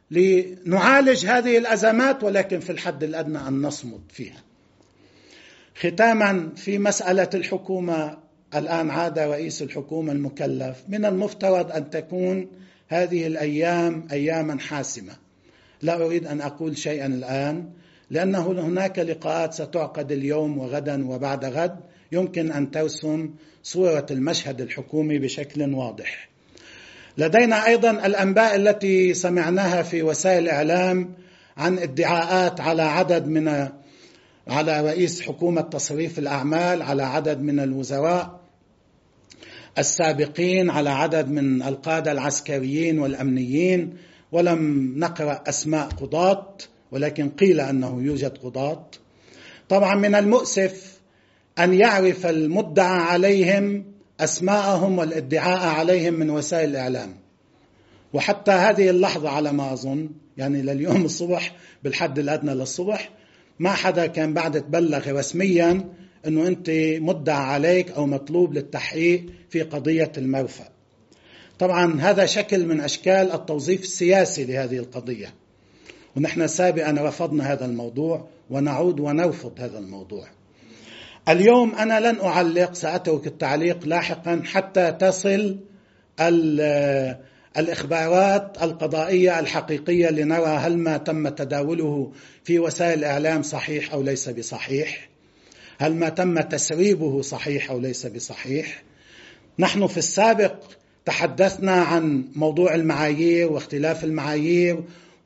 لنعالج هذه الأزمات، ولكن في الحد الأدنى أن نصمد فيها. ختاما، في مسألة الحكومة، الآن عاد رئيس الحكومة المكلف، من المفترض أن تكون هذه الأيام أياما حاسمة. لا أريد أن أقول شيئا الآن، لأنه هناك لقاءات ستعقد اليوم وغدا وبعد غد يمكن أن ترسم صورة المشهد الحكومي بشكل واضح. لدينا أيضا الأنباء التي سمعناها في وسائل الإعلام عن ادعاءات على عدد من على رئيس حكومة تصريف الأعمال، على عدد من الوزراء السابقين، على عدد من القادة العسكريين والأمنيين، ولم نقرأ أسماء قضاة، ولكن قيل أنه يوجد قضاة. طبعا من المؤسف أن يعرف المدعى عليهم أسماءهم والادعاء عليهم من وسائل الإعلام، وحتى هذه اللحظة على ما أظن، يعني لليوم الصبح بالحد الأدنى للصبح، ما حدا كان بعد تبلغ رسميا أنه أنت مدعى عليك أو مطلوب للتحقيق في قضية المرفأ. طبعا هذا شكل من أشكال التوظيف السياسي لهذه القضية، ونحن سابقا رفضنا هذا الموضوع ونعود ونرفض هذا الموضوع. اليوم أنا لن أعلق، سأترك التعليق لاحقا حتى تصل الإخبارات القضائية الحقيقية لنرى هل ما تم تداوله في وسائل الإعلام صحيح أو ليس بصحيح، هل ما تم تسريبه صحيح أو ليس بصحيح. نحن في السابق تحدثنا عن موضوع المعايير واختلاف المعايير،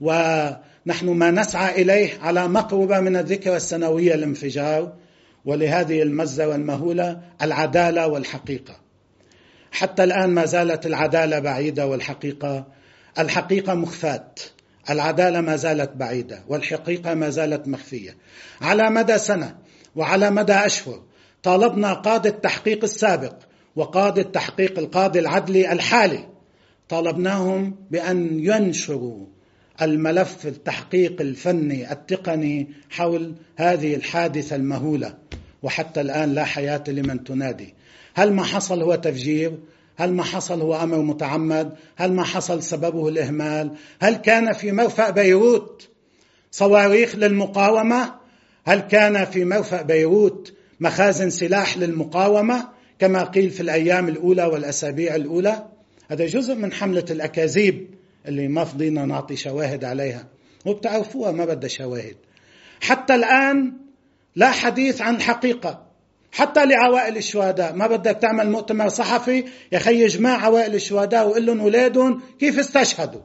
ونحن ما نسعى إليه على مقربة من الذكرى السنوية الانفجار، ولهذه المزة والمهولة العدالة والحقيقة. حتى الآن ما زالت العدالة بعيدة والحقيقة الحقيقة مخفاة، العدالة ما زالت بعيدة والحقيقة ما زالت مخفية. على مدى سنة وعلى مدى أشهر طالبنا قاضي التحقيق السابق وقاضي التحقيق القاضي العدلي الحالي، طالبناهم بأن ينشروا الملف التحقيق الفني التقني حول هذه الحادثة المهولة، وحتى الآن لا حياة لمن تنادي. هل ما حصل هو تفجير؟ هل ما حصل هو أمر متعمد؟ هل ما حصل سببه الإهمال؟ هل كان في مرفأ بيروت صواريخ للمقاومة؟ هل كان في مرفأ بيروت مخازن سلاح للمقاومة كما قيل في الأيام الأولى والأسابيع الأولى؟ هذا جزء من حملة الأكاذيب اللي ما فضينا نعطي شواهد عليها، وبتعرفوها ما بدها شواهد. حتى الآن لا حديث عن الحقيقة، حتى لعوائل الشهداء ما بدك تعمل مؤتمر صحفي يا خي اجماع عوائل الشهداء وقل لهم أولادهم كيف استشهدوا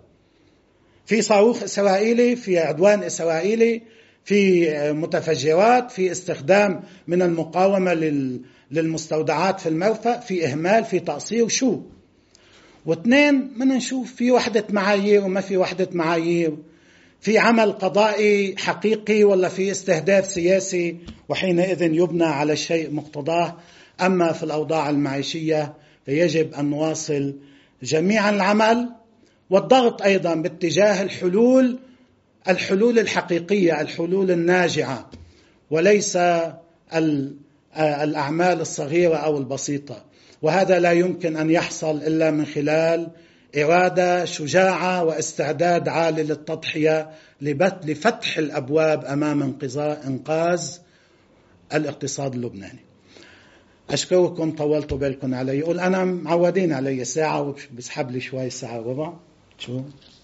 في صاروخ إسرائيلي، في عدوان إسرائيلي، في متفجرات، في استخدام من المقاومة للمستودعات في المرفأ، في إهمال، في تقصير. شو واثنين من نشوف في وحدة معايير وما في وحدة معايير، في عمل قضائي حقيقي ولا في استهداف سياسي، وحينئذ يبنى على الشيء مقتضاه. أما في الأوضاع المعيشية فيجب أن نواصل جميعا العمل والضغط أيضا باتجاه الحلول الحلول الحقيقية، الحلول الناجعة، وليس الأعمال الصغيرة أو البسيطة. وهذا لا يمكن أن يحصل إلا من خلال إرادة شجاعة واستعداد عالي للتضحية لفتح الأبواب أمام إنقاذ الاقتصاد اللبناني. أشكركم، طولت بالكم علي. يقول أنا معودين علي ساعة وبسحب لي شوي ساعة وربع. شو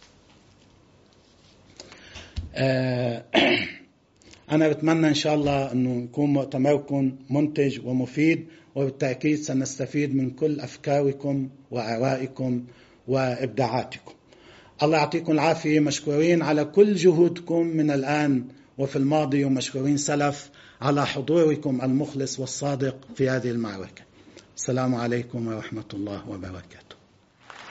آه أنا بتمنى إن شاء الله أنه يكون مؤتمركم منتج ومفيد، وبالتأكيد سنستفيد من كل أفكاركم وآرائكم وإبداعاتكم. الله يعطيكم العافية، مشكورين على كل جهودكم من الآن وفي الماضي، ومشكورين سلف على حضوركم المخلص والصادق في هذه المعركة. السلام عليكم ورحمة الله وبركاته.